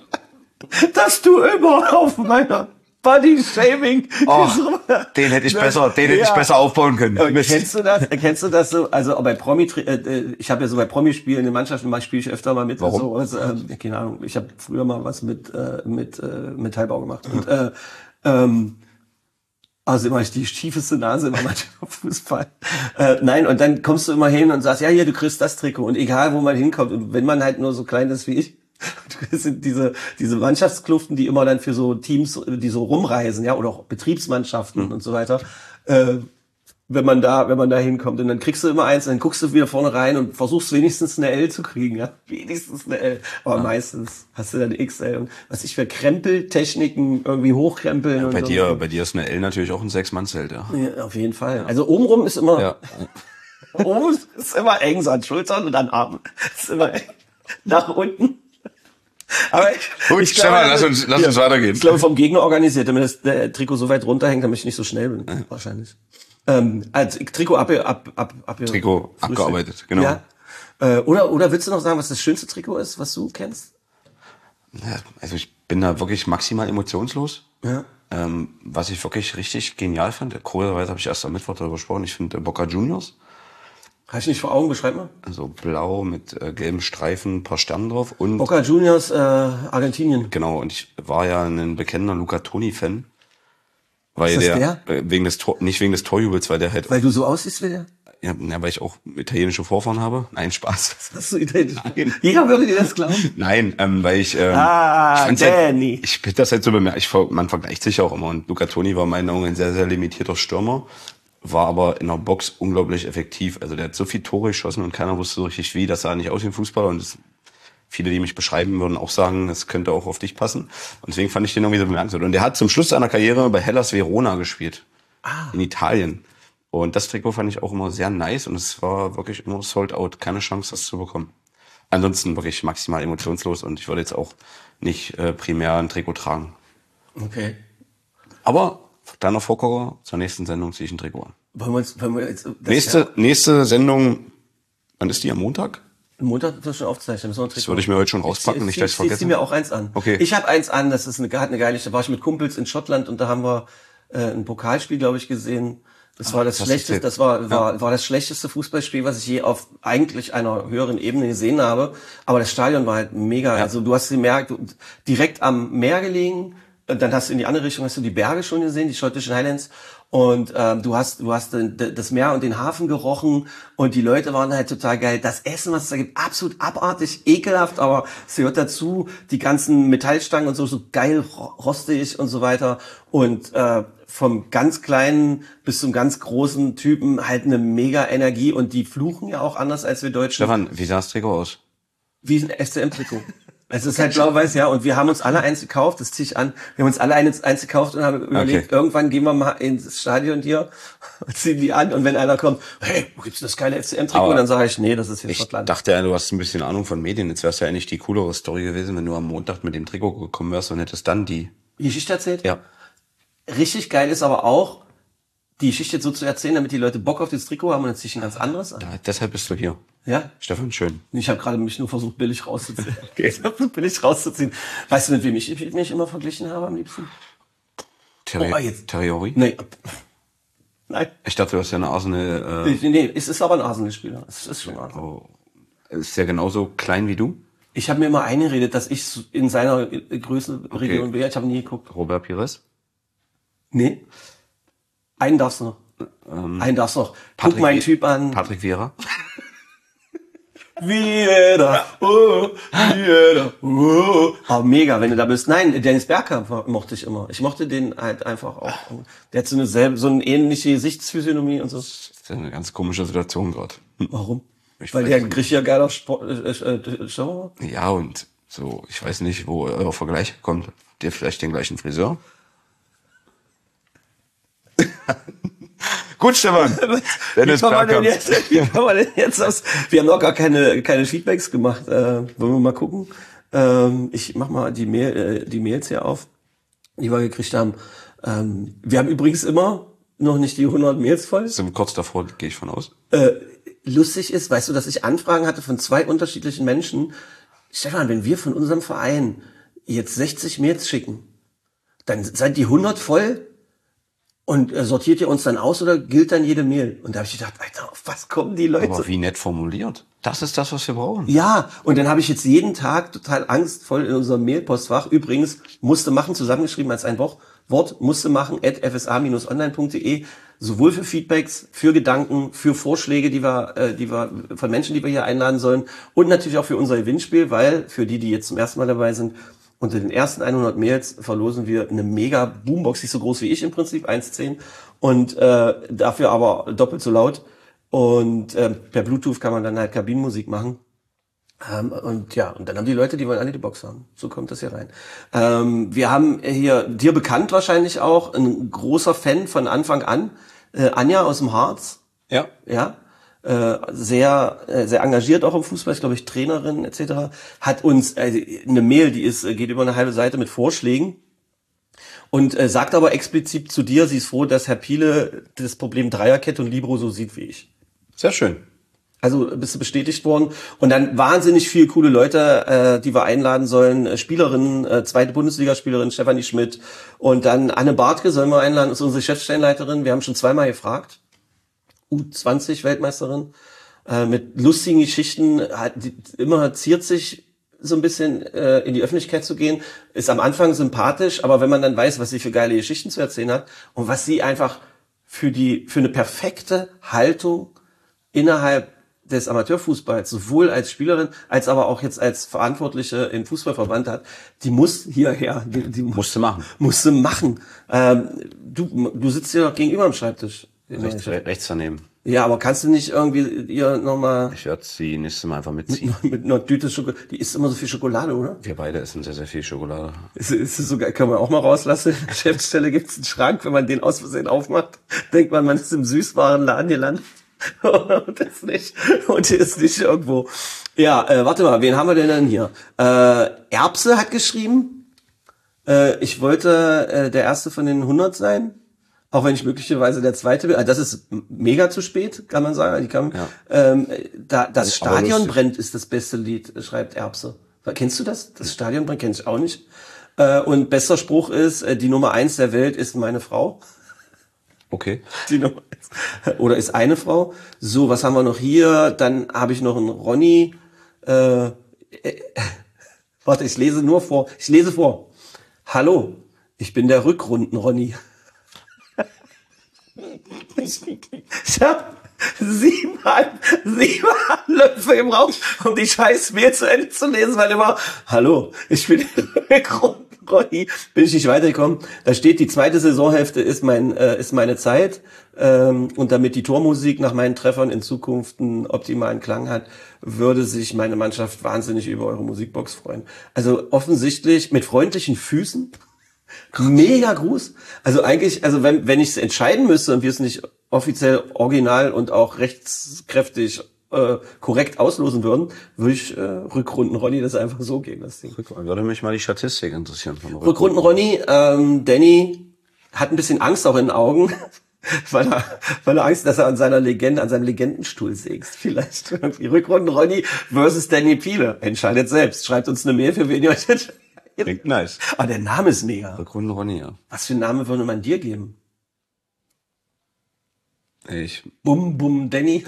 dass du immer auf meiner Body-Shaming. Den hätte ich besser aufbauen können. Kennst du das so? Also bei ich habe ja so bei Promispielen in den Mannschaften, spiele ich öfter mal mit. Warum? So, keine Ahnung. Ich habe früher mal was mit Metallbau gemacht. Und also immer die schiefeste Nase immer mal Fußball. Nein, und dann kommst du immer hin und sagst, ja, hier, du kriegst das Trikot. Und egal, wo man hinkommt. Und wenn man halt nur so klein ist wie ich, das sind diese Mannschaftskluften, die immer dann für so Teams, die so rumreisen, ja, oder auch Betriebsmannschaften und so weiter, wenn man da hinkommt. Und dann kriegst du immer eins, dann guckst du wieder vorne rein und versuchst wenigstens eine L zu kriegen, ja. Wenigstens eine L. Aber meistens hast du dann eine XL. Und was ich für Krempeltechniken irgendwie hochkrempeln. Ja, bei dir ist eine L natürlich auch ein 6-Mann-Zelt, ja. Ja, auf jeden Fall. Also obenrum ist immer, oben ist immer eng, so an Schultern und an Armen. Ist immer eng. Nach unten. Aber gut, Stefan, lass uns weitergehen. Ich glaube, vom Gegner organisiert, damit das Trikot so weit runterhängt, damit ich nicht so schnell bin. Ja. Wahrscheinlich. Also Trikot Trikot abgearbeitet, genau. Ja. Oder willst du noch sagen, was das schönste Trikot ist, was du kennst? Ja, also ich bin da wirklich maximal emotionslos. Ja. Was ich wirklich richtig genial fand, kurioserweise habe ich erst am Mittwoch darüber gesprochen, ich finde Boca Juniors. Habe ich nicht vor Augen, beschreib mal. Also blau mit gelben Streifen, ein paar Sternen drauf. Und Boca Juniors, Argentinien. Genau, und ich war ja ein bekennender Luca Toni-Fan. Weil ist das der? Nicht wegen des Torjubels, weil der halt... Weil du so aussiehst wie der? Ja, weil ich auch italienische Vorfahren habe. Nein, Spaß. Hast du italienisch? Jeder würde dir das glauben. Nein, weil ich... Danny. Ich finde das halt so bemerkt. Man vergleicht sich auch immer. Und Luca Toni war in meinen Augen ein sehr, sehr limitierter Stürmer. war aber in der Box unglaublich effektiv. Also der hat so viel Tore geschossen und keiner wusste so richtig wie. Das sah nicht aus wie ein Fußballer und viele, die mich beschreiben, würden auch sagen, das könnte auch auf dich passen. Und deswegen fand ich den irgendwie so bemerkenswert. Und der hat zum Schluss seiner Karriere bei Hellas Verona gespielt. In Italien. Und das Trikot fand ich auch immer sehr nice und es war wirklich immer sold out. Keine Chance, das zu bekommen. Ansonsten wirklich maximal emotionslos und ich würde jetzt auch nicht primär ein Trikot tragen. Okay. Aber kleiner Vorkocher, zur nächsten Sendung ziehe ich ein Trikot an. Wollen wir jetzt Nächste Sendung, wann ist die? Am Montag? Montag wird das schon aufzeichnen. Das würde ich mir heute schon rauspacken, nicht, dass ich vergesse. Ich zieh mir auch eins an. Okay. Ich habe eins an, das ist eine geile, da war ich mit Kumpels in Schottland und da haben wir ein Pokalspiel, glaube ich, gesehen. Das war das schlechteste, das war das schlechteste Fußballspiel, was ich je auf eigentlich einer höheren Ebene gesehen habe. Aber das Stadion war halt mega. Ja. Also du hast direkt am Meer gelegen, dann hast du in die andere Richtung, hast du die Berge schon gesehen, die schottischen Highlands. Und du hast das Meer und den Hafen gerochen und die Leute waren halt total geil. Das Essen, was es da gibt, absolut abartig, ekelhaft, aber es gehört dazu. Die ganzen Metallstangen und so geil rostig und so weiter. Und vom ganz kleinen bis zum ganz großen Typen halt eine mega Energie und die fluchen ja auch anders als wir Deutschen. Stefan, wie sah das Trikot aus? Wie ein FCM-Trikot. Es ist halt blau-weiß, ja, und wir haben uns alle eins gekauft, das ziehe ich an. Wir haben uns alle eins gekauft und haben überlegt, irgendwann gehen wir mal ins Stadion hier und ziehen die an. Und wenn einer kommt, hey, wo gibt's das geile FCM-Trikot? Dann sage ich, nee, das ist hier Schottland. Ich dachte ja, du hast ein bisschen Ahnung von Medien. Jetzt wär's ja eigentlich die coolere Story gewesen, wenn du am Montag mit dem Trikot gekommen wärst und hättest dann die Geschichte erzählt? Ja. Richtig geil ist aber auch, die Geschichte jetzt so zu erzählen, damit die Leute Bock auf das Trikot haben und jetzt sich ein ganz anderes an. Ja, deshalb bist du hier. Ja? Stefan, schön. Ich habe gerade mich nur versucht, billig rauszuziehen. Weißt du, mit wem ich mich immer verglichen habe am liebsten? Terriori? Nee. Nein. Ich dachte, du hast ja eine Arsenal... Nee, es ist aber ein Arsenal-Spieler. Es ist schon Arsenal. Oh. Ist der genauso klein wie du? Ich habe mir immer eingeredet, dass ich in seiner Größenregion wäre. Ich habe nie geguckt. Robert Pires? Nee. Einen darfst du noch. Einen darfst du noch. Guck meinen Typ an. Patrick Vieira? Vieira, oh, mega, wenn du da bist. Nein, Dennis Bergkamp mochte ich immer. Ich mochte den halt einfach auch. Der hat so eine ähnliche Gesichtsphysiognomie und so. Das ist eine ganz komische Situation gerade. Warum? Weil der kriegt ja geiler Show. Ja, und so, ich weiß nicht, wo euer Vergleich kommt. Der vielleicht den gleichen Friseur? Gut, Stefan. Wie kann man denn jetzt aus? Wir haben noch gar keine Feedbacks gemacht. Wollen wir mal gucken? Ich mach mal die Mails hier auf, die wir gekriegt haben. Wir haben übrigens immer noch nicht die 100 Mails voll. Sind wir kurz davor, gehe ich von aus. Lustig ist, weißt du, dass ich Anfragen hatte von 2 unterschiedlichen Menschen. Stefan, wenn wir von unserem Verein jetzt 60 Mails schicken, dann seid die 100 voll. Und sortiert ihr uns dann aus oder gilt dann jede Mail? Und da habe ich gedacht, Alter, auf was kommen die Leute? Aber wie nett formuliert. Das ist das, was wir brauchen. Ja, und dann habe ich jetzt jeden Tag total angstvoll in unserem Mailpostfach. Übrigens, musste machen, zusammengeschrieben als ein Wort, musste machen, @fsa-online.de. Sowohl für Feedbacks, für Gedanken, für Vorschläge, die wir von Menschen, die wir hier einladen sollen. Und natürlich auch für unser Gewinnspiel, weil für die jetzt zum ersten Mal dabei sind, unter den ersten 100 Mails verlosen wir eine mega Boombox, nicht so groß wie ich im Prinzip, 1,10 und dafür aber doppelt so laut und per Bluetooth kann man dann halt Kabinenmusik machen und dann haben die Leute, die wollen alle die Box haben. So kommt das hier rein. Wir haben hier, dir bekannt wahrscheinlich auch, ein großer Fan von Anfang an, Anja aus dem Harz. Ja. Ja. Sehr engagiert auch im Fußball, ist, glaube ich, Trainerin etc., hat uns eine Mail, geht über eine halbe Seite mit Vorschlägen und sagt aber explizit zu dir, sie ist froh, dass Herr Piele das Problem Dreierkette und Libero so sieht wie ich. Sehr schön. Also bist du bestätigt worden. Und dann wahnsinnig viele coole Leute, die wir einladen sollen. Spielerinnen, zweite Bundesligaspielerin Stefanie Schmidt und dann Anne Bartke sollen wir einladen, ist unsere Chefstellenleiterin. Wir haben schon 2-mal gefragt. U20-Weltmeisterin, mit lustigen Geschichten, immer ziert sich so ein bisschen in die Öffentlichkeit zu gehen, ist am Anfang sympathisch, aber wenn man dann weiß, was sie für geile Geschichten zu erzählen hat und was sie einfach für eine perfekte Haltung innerhalb des Amateurfußballs, sowohl als Spielerin, als aber auch jetzt als Verantwortliche im Fußballverband hat, die muss hierher. Die musste machen. Musste machen. Du sitzt hier gegenüber am Schreibtisch. Rechts daneben. Ja, aber kannst du nicht irgendwie ihr nochmal... Ich werde sie nächstes Mal einfach mitziehen. Mit einer Tüte Schokolade. Die isst immer so viel Schokolade, oder? Wir beide essen sehr, sehr viel Schokolade. Ist es sogar, kann man auch mal rauslassen. In der Geschäftsstelle gibt's einen Schrank, wenn man den aus Versehen aufmacht, denkt man ist im Süßwarenladen gelandet. Und ist nicht irgendwo. Ja, warte mal, wen haben wir denn hier? Erbse hat geschrieben, ich wollte der Erste von den 100 sein. Auch wenn ich möglicherweise der Zweite bin. Das ist mega zu spät, kann man sagen. Das Stadion brennt ist das beste Lied, schreibt Erbse. Kennst du das? Das Stadion brennt kenn ich auch nicht. Und bester Spruch ist, die Nummer 1 der Welt ist meine Frau. Okay. Die Nummer 1. Oder ist eine Frau. So, was haben wir noch hier? Dann habe ich noch einen Ronny. Warte, ich lese vor. Hallo, ich bin der Rückrunden-Ronny. Ich hab 7 Löffel gebraucht, um die scheiß Mail zu Ende zu lesen, weil immer, hallo, ich bin Ronny, bin ich nicht weitergekommen. Da steht, die zweite Saisonhälfte ist meine Zeit, und damit die Tormusik nach meinen Treffern in Zukunft einen optimalen Klang hat, würde sich meine Mannschaft wahnsinnig über eure Musikbox freuen. Also offensichtlich mit freundlichen Füßen. Mega Gruß. Also eigentlich, wenn ich es entscheiden müsste und wir es nicht offiziell original und auch rechtskräftig korrekt auslosen würden, würde ich Rückrunden Ronny das einfach so gehen lassen. Würde mich mal die Statistik interessieren. Rückrunden Ronny, Danny hat ein bisschen Angst auch in den Augen, weil er Angst, dass er an seinem Legendenstuhl sägst. Vielleicht irgendwie Rückrunden Ronny versus Danny Piele. Entscheidet selbst. Schreibt uns eine Mail, für wen ihr euch entscheidet. Klingt nice. Aber der Name ist mega. Rückrunden Ronny, ja. Was für einen Namen würde man dir geben? Bum Bum Danny.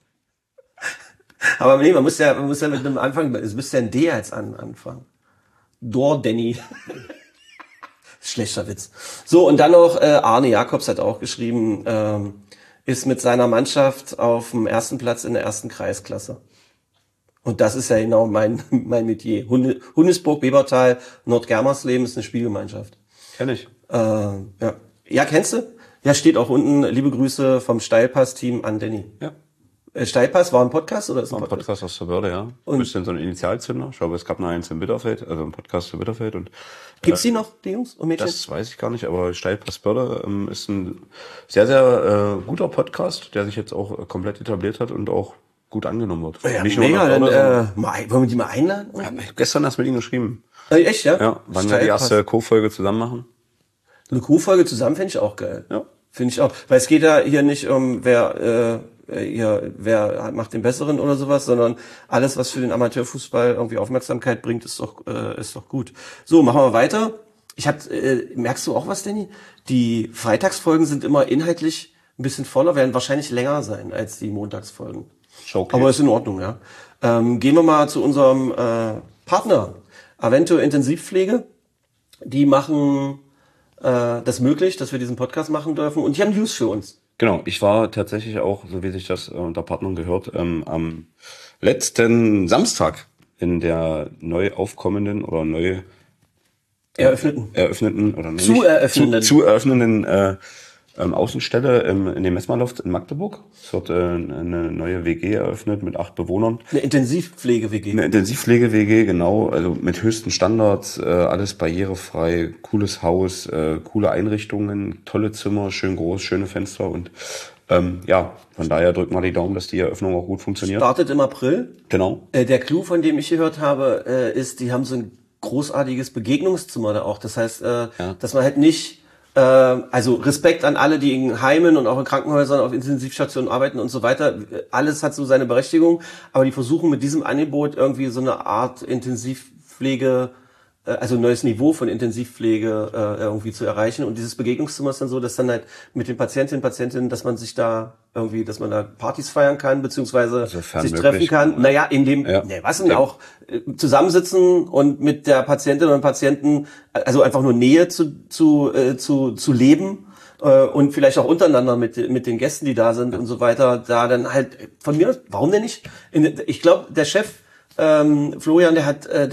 Aber nee, man muss ja mit einem Anfang, es müsste ja ein D als anfangen. Dor Danny. Schlechter Witz. So, und dann noch Arne Jacobs hat auch geschrieben, ist mit seiner Mannschaft auf dem ersten Platz in der ersten Kreisklasse. Und das ist ja genau mein Metier. Hundesburg, Bebertal, Nordgermersleben ist eine Spielgemeinschaft. Kenn ich. Ja. Ja, kennst du? Ja, steht auch unten, liebe Grüße vom Steilpass-Team an Danny. Ja. Steilpass war ein Podcast oder ist ein Podcast aus der Börde, ja. Ein bisschen so ein Initialzünder. Ich glaube, es gab noch eins in Bitterfeld, also ein Podcast zu Bitterfeld. Und gibt's die noch, die Jungs und Mädchen? Das weiß ich gar nicht, aber Steilpass Börde ist ein sehr, sehr guter Podcast, der sich jetzt auch komplett etabliert hat und auch gut angenommen wird. Ja, nicht mega, dann wollen wir die mal einladen? Ja, ich hab gestern erst mit ihm geschrieben. Echt, ja? Ja, wann wir die erste Co-Folge zusammen machen. Eine Co-Folge zusammen finde ich auch geil. Ja. Finde ich auch. Weil es geht ja hier nicht um, wer macht den Besseren oder sowas, sondern alles, was für den Amateurfußball irgendwie Aufmerksamkeit bringt, ist doch gut. So, machen wir weiter. Merkst du auch was, Danny? Die Freitagsfolgen sind immer inhaltlich ein bisschen voller, werden wahrscheinlich länger sein als die Montagsfolgen. Okay. Aber ist in Ordnung, ja. Gehen wir mal zu unserem Partner, Avento Intensivpflege. Die machen das möglich, dass wir diesen Podcast machen dürfen. Und die haben News für uns. Genau, ich war tatsächlich auch, so wie sich das unter Partnern gehört, am letzten Samstag in der neu aufkommenden oder neu eröffneten Außenstelle in dem Messmerloft in Magdeburg. Es wird eine neue WG eröffnet mit 8 Bewohnern. Eine Intensivpflege-WG. Eine Intensivpflege-WG, genau. Also mit höchsten Standards, alles barrierefrei, cooles Haus, coole Einrichtungen, tolle Zimmer, schön groß, schöne Fenster und ja, von daher drückt mal die Daumen, dass die Eröffnung auch gut funktioniert. Startet im April. Genau. Der Clou, von dem ich gehört habe, ist, die haben so ein großartiges Begegnungszimmer da auch. Das heißt, dass man halt nicht also Respekt an alle, die in Heimen und auch in Krankenhäusern auf Intensivstationen arbeiten und so weiter. Alles hat so seine Berechtigung, aber die versuchen mit diesem Angebot irgendwie so eine Art Intensivpflege, also ein neues Niveau von Intensivpflege irgendwie zu erreichen. Und dieses Begegnungszimmer ist dann so, dass dann halt mit den Patientinnen, dass man sich da irgendwie, dass man da Partys feiern kann, beziehungsweise sich treffen kann. Naja, in dem, auch zusammensitzen und mit der Patientin und Patienten, also einfach nur Nähe zu leben und vielleicht auch untereinander mit den Gästen, die da sind und so weiter, da dann halt von mir, warum denn nicht? Ich glaube, der Chef Florian, der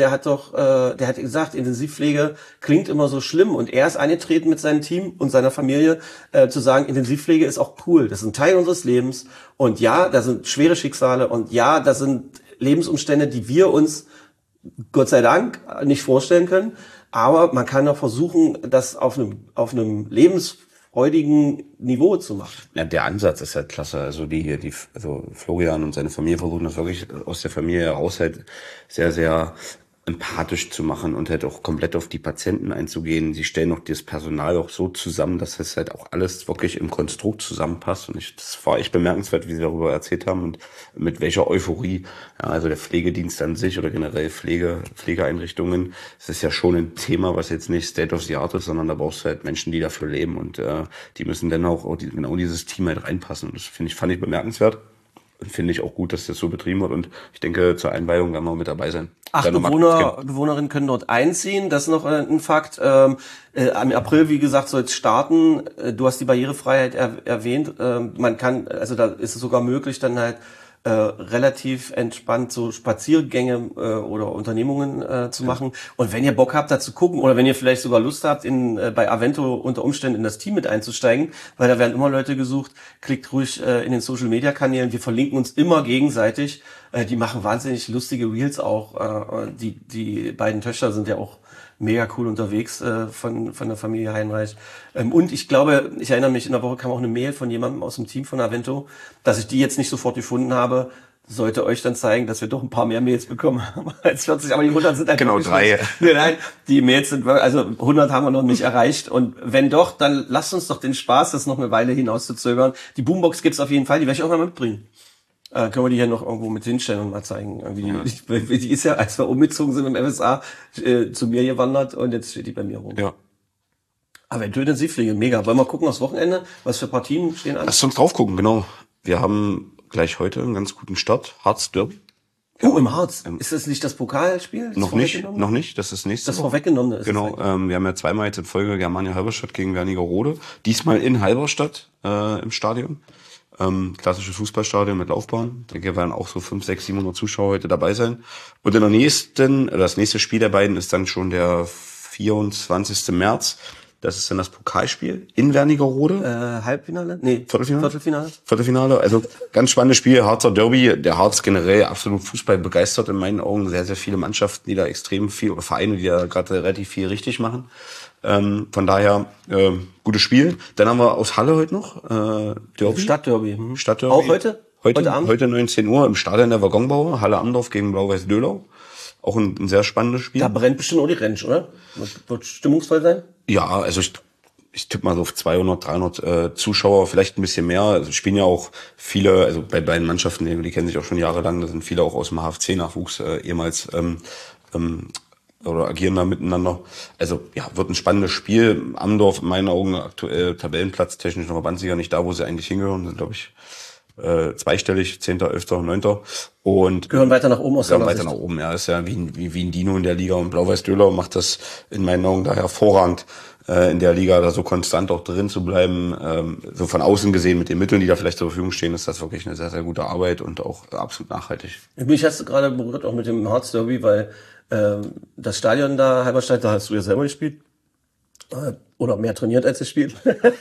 hat gesagt, Intensivpflege klingt immer so schlimm und er ist angetreten mit seinem Team und seiner Familie zu sagen, Intensivpflege ist auch cool, das ist ein Teil unseres Lebens und ja, da sind schwere Schicksale und ja, das sind Lebensumstände, die wir uns Gott sei Dank nicht vorstellen können, aber man kann doch versuchen, das auf einem lebensfreudigen Niveau zu machen. Ja, der Ansatz ist halt klasse. Also also Florian und seine Familie versuchen das wirklich aus der Familie heraus halt sehr, sehr empathisch zu machen und halt auch komplett auf die Patienten einzugehen. Sie stellen auch das Personal auch so zusammen, dass es halt auch alles wirklich im Konstrukt zusammenpasst. Und das war echt bemerkenswert, wie Sie darüber erzählt haben und mit welcher Euphorie. Ja, also der Pflegedienst an sich oder generell Pflegeeinrichtungen, das ist ja schon ein Thema, was jetzt nicht State of the Art ist, sondern da brauchst du halt Menschen, die dafür leben und die müssen dann auch genau dieses Team halt reinpassen. Und das fand ich bemerkenswert. Finde ich auch gut, dass das so betrieben wird und ich denke, zur Einweihung werden wir mit dabei sein. 8 Bewohnerinnen können dort einziehen, das ist noch ein Fakt. Am April, wie gesagt, soll es starten. Du hast die Barrierefreiheit erwähnt. Man kann, also da ist es sogar möglich, dann halt relativ entspannt so Spaziergänge oder Unternehmungen zu machen. Und wenn ihr Bock habt, da zu gucken oder wenn ihr vielleicht sogar Lust habt, bei Avento unter Umständen in das Team mit einzusteigen, weil da werden immer Leute gesucht, klickt ruhig in den Social-Media-Kanälen. Wir verlinken uns immer gegenseitig. Die machen wahnsinnig lustige Reels auch. Die beiden Töchter sind ja auch mega cool unterwegs von der Familie Heinreich. Und ich glaube, ich erinnere mich, in der Woche kam auch eine Mail von jemandem aus dem Team von Avento, dass ich die jetzt nicht sofort gefunden habe, sollte euch dann zeigen, dass wir doch ein paar mehr Mails bekommen haben als 40, aber die 100 sind halt genau 3. Nein, die Mails sind, also 100 haben wir noch nicht erreicht und wenn doch, dann lasst uns doch den Spaß, das noch eine Weile hinauszuzögern. Die Boombox gibt's auf jeden Fall, die werde ich auch mal mitbringen. Können wir die hier noch irgendwo mit hinstellen und mal zeigen. Irgendwie die ist ja, als wir umgezogen sind im FSA, zu mir gewandert und jetzt steht die bei mir rum. Ja. Aber Intensivpflege, mega. Wollen wir gucken aufs Wochenende? Was für Partien stehen an? Lass uns drauf gucken, genau. Wir haben gleich heute einen ganz guten Start. Harz Derby. Oh, im Harz. Ist das nicht das Pokalspiel? Noch nicht. Das ist nächste Woche. Das Vorweggenommene ist. Genau. Wir haben ja zweimal jetzt in Folge Germania Halberstadt gegen Wernigerode. Diesmal in Halberstadt im Stadion. Klassisches Fußballstadion mit Laufbahn. Da werden auch so 500, 600, 700 Zuschauer heute dabei sein. Und das nächste Spiel der beiden ist dann schon der 24. März. Das ist dann das Pokalspiel in Wernigerode. Halbfinale? Nee, Viertelfinale. Also ganz spannendes Spiel, Harzer Derby. Der Harz generell absolut Fußball begeistert in meinen Augen. Sehr, sehr viele Mannschaften, die da extrem viel, oder Vereine, die da gerade relativ viel richtig machen. Von daher, gutes Spiel. Dann haben wir aus Halle heute noch, Derby. Stadtderby. Stadtderby. Auch heute? Heute Abend? Heute 19 Uhr im Stadion der Waggonbauer. Halle Amdorf gegen Blau-Weiß Döhlau. Auch ein sehr spannendes Spiel. Da brennt bestimmt auch die Rentsch, oder? Wird stimmungsvoll sein? Ja, also ich tippe mal so auf 200, 300 Zuschauer, vielleicht ein bisschen mehr. Also spielen ja auch viele, also bei beiden Mannschaften, die kennen sich auch schon jahrelang, da sind viele auch aus dem HFC-Nachwuchs ehemals oder agieren da miteinander. Also ja, wird ein spannendes Spiel. Amdorf in meinen Augen aktuell Tabellenplatz technisch noch Verbandsliga nicht da, wo sie eigentlich hingehören, sind glaube ich zweistellig, 10., 11., 9. Und gehören weiter nach oben aus der weiter nach oben, ja. Ist ja wie ein Dino in der Liga und Blau-Weiß Döhlau macht das in meinen Augen da hervorragend, in der Liga da so konstant auch drin zu bleiben. So von außen gesehen mit den Mitteln, die da vielleicht zur Verfügung stehen, ist das wirklich eine sehr, sehr gute Arbeit und auch absolut nachhaltig. Mich hast du gerade berührt, auch mit dem Harz Derby, weil das Stadion da, Halberstadt, da hast du ja selber gespielt. Oder mehr trainiert als gespielt.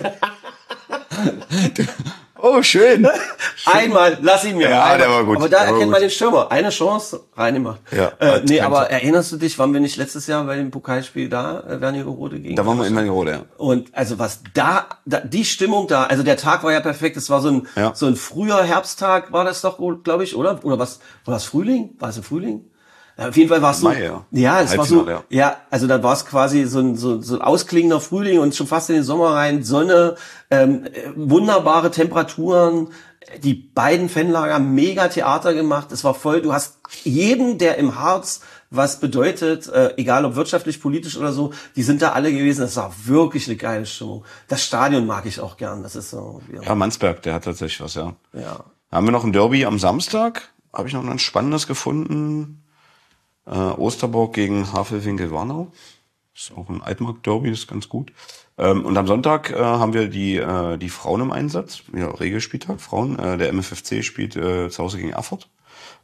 Oh, schön. Einmal, lass ihn mir. Ja, einmal. Der war gut. Aber da erkennt man den Stürmer. Eine Chance, reingemacht. Ja, nee, aber erinnerst du dich, waren wir nicht letztes Jahr bei dem Pokalspiel da, Wernigerode gegen? Da waren wir in Wernigerode, ja. Und also was da, die Stimmung da, also der Tag war ja perfekt, es war so ein früher Herbsttag, war das doch, glaube ich, oder? Oder was, war das Frühling? War es im Frühling? Auf jeden Fall war es so, es war so, also dann war es quasi so ein ausklingender Frühling und schon fast in den Sommer rein, Sonne, wunderbare Temperaturen, die beiden Fanlager mega Theater gemacht, es war voll, du hast jeden, der im Harz was bedeutet, egal ob wirtschaftlich, politisch oder so, die sind da alle gewesen, das war wirklich eine geile Stimmung. Das Stadion mag ich auch gern, das ist so. Ja, Mansberg, der hat tatsächlich was, ja. Ja. Haben wir noch ein Derby am Samstag, habe ich noch ein spannendes gefunden. Osterburg gegen Havelwinkel-Warnau. Ist auch ein Altmarkt-Derby, ist ganz gut. Und am Sonntag haben wir die Frauen im Einsatz. Ja, Regelspieltag, Frauen. Der MFFC spielt zu Hause gegen Erfurt.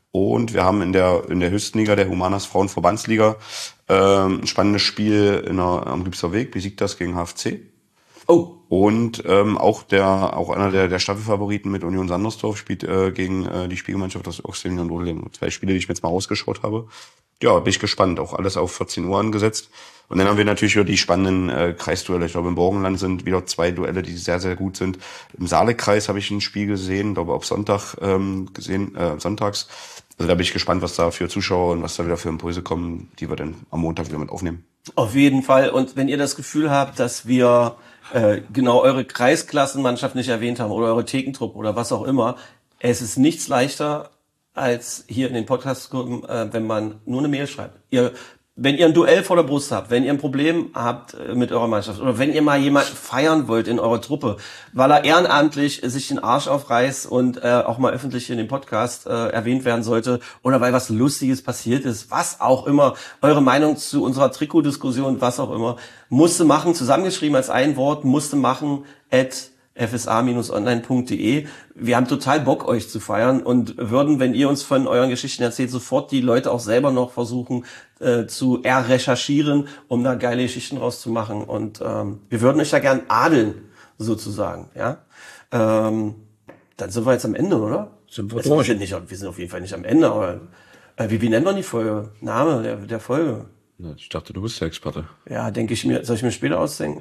Und wir haben in der höchsten Liga, der Humanas Frauenverbandsliga, ein spannendes Spiel am Glübser Weg, Besiktas gegen HFC. Oh. Und auch einer der Staffelfavoriten mit Union Sandersdorf spielt gegen die Spielgemeinschaft aus Oxfam und Rodelem. 2 Spiele, die ich mir jetzt mal rausgeschaut habe. Ja, bin ich gespannt. Auch alles auf 14 Uhr angesetzt. Und dann haben wir natürlich wieder die spannenden Kreisduelle. Ich glaube, im Burgenland sind wieder 2 Duelle, die sehr, sehr gut sind. Im Saalekreis habe ich ein Spiel gesehen, glaube auf Sonntag sonntags. Also da bin ich gespannt, was da für Zuschauer und was da wieder für Impulse kommen, die wir dann am Montag wieder mit aufnehmen. Auf jeden Fall. Und wenn ihr das Gefühl habt, dass wir genau eure Kreisklassenmannschaft nicht erwähnt haben oder eure Thekentruppe oder was auch immer, es ist nichts leichter, als hier in den Podcast-Gruppen, wenn man nur eine Mail schreibt. Wenn ihr ein Duell vor der Brust habt, wenn ihr ein Problem habt mit eurer Mannschaft oder wenn ihr mal jemanden feiern wollt in eurer Truppe, weil er ehrenamtlich sich den Arsch aufreißt und auch mal öffentlich in dem Podcast erwähnt werden sollte oder weil was Lustiges passiert ist, was auch immer, eure Meinung zu unserer Trikotdiskussion, was auch immer, musste machen, zusammengeschrieben als ein Wort, musste machen, @fsa-online.de. Wir haben total Bock, euch zu feiern und würden, wenn ihr uns von euren Geschichten erzählt, sofort die Leute auch selber noch versuchen zu recherchieren, um da geile Geschichten rauszumachen. Und wir würden euch da gern adeln, sozusagen. Ja, dann sind wir jetzt am Ende, oder? Sind wir durch? Wir sind auf jeden Fall nicht am Ende, aber wie nennen wir die Folge? Name der Folge? Ich dachte, du bist der Experte. Ja, denke ich mir. Soll ich mir später ausdenken?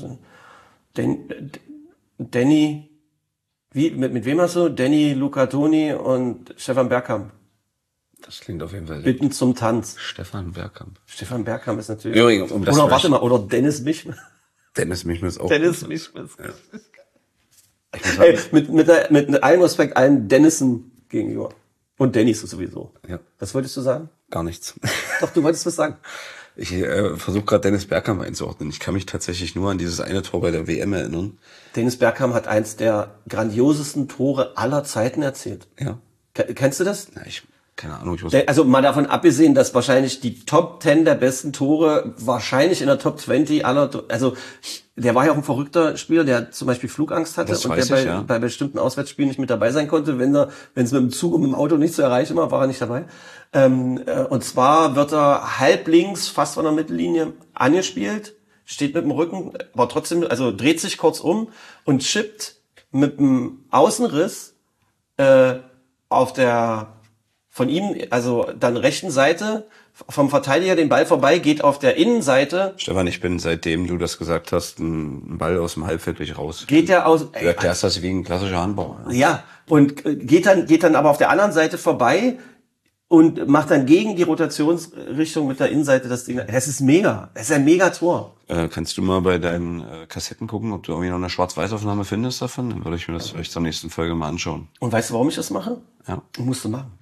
Danny, mit wem hast du? Danny Lucatoni und Stefan Bergkamp. Das klingt auf jeden Fall. Bitten zum Tanz. Stefan Bergkamp. Stefan Bergkamp ist natürlich. Übrigens, oder Dennis Michmis. Dennis Michmis auch. Dennis Michmis. Ja. Hey, mit allem Respekt allen Dennissen gegenüber. Und Dennis sowieso. Ja. Was wolltest du sagen? Gar nichts. Doch, du wolltest was sagen. Ich versuche gerade Dennis Bergkamp einzuordnen. Ich kann mich tatsächlich nur an dieses eine Tor bei der WM erinnern. Dennis Bergkamp hat eins der grandiosesten Tore aller Zeiten erzielt. Ja. Kennst du das? Ja, keine Ahnung. Also mal davon abgesehen, dass wahrscheinlich die Top 10 der besten Tore wahrscheinlich in der Top 20 aller, also der war ja auch ein verrückter Spieler, der zum Beispiel Flugangst hatte und der bei bestimmten Auswärtsspielen nicht mit dabei sein konnte. Wenn es mit dem Zug und mit dem Auto nicht zu erreichen war, war er nicht dabei. Und zwar wird er halblinks, fast von der Mittellinie angespielt, steht mit dem Rücken, aber trotzdem, also dreht sich kurz um und chippt mit dem Außenriss auf der von ihm, also dann rechten Seite vom Verteidiger den Ball vorbei, geht auf der Innenseite. Stefan, ich bin, seitdem du das gesagt hast, ein Ball aus dem Halbfeld raus. Geht der aus? Du erklärst das wie ein klassischer Handball. Ja, und geht dann aber auf der anderen Seite vorbei und macht dann gegen die Rotationsrichtung mit der Innenseite das Ding. Das ist mega. Das ist ein mega Tor. Kannst du mal bei deinen Kassetten gucken, ob du irgendwie noch eine Schwarz-Weiß-Aufnahme findest davon? Dann würde ich mir das vielleicht zur nächsten Folge mal anschauen. Und weißt du, warum ich das mache? Ja. Musste machen.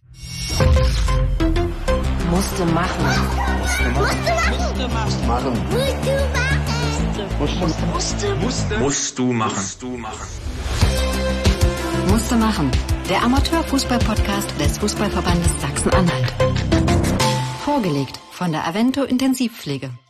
Musste machen. Musst du machen. Musste machen. Der Amateurfußball-Podcast des Fußballverbandes Sachsen-Anhalt. Vorgelegt von der Avento Intensivpflege.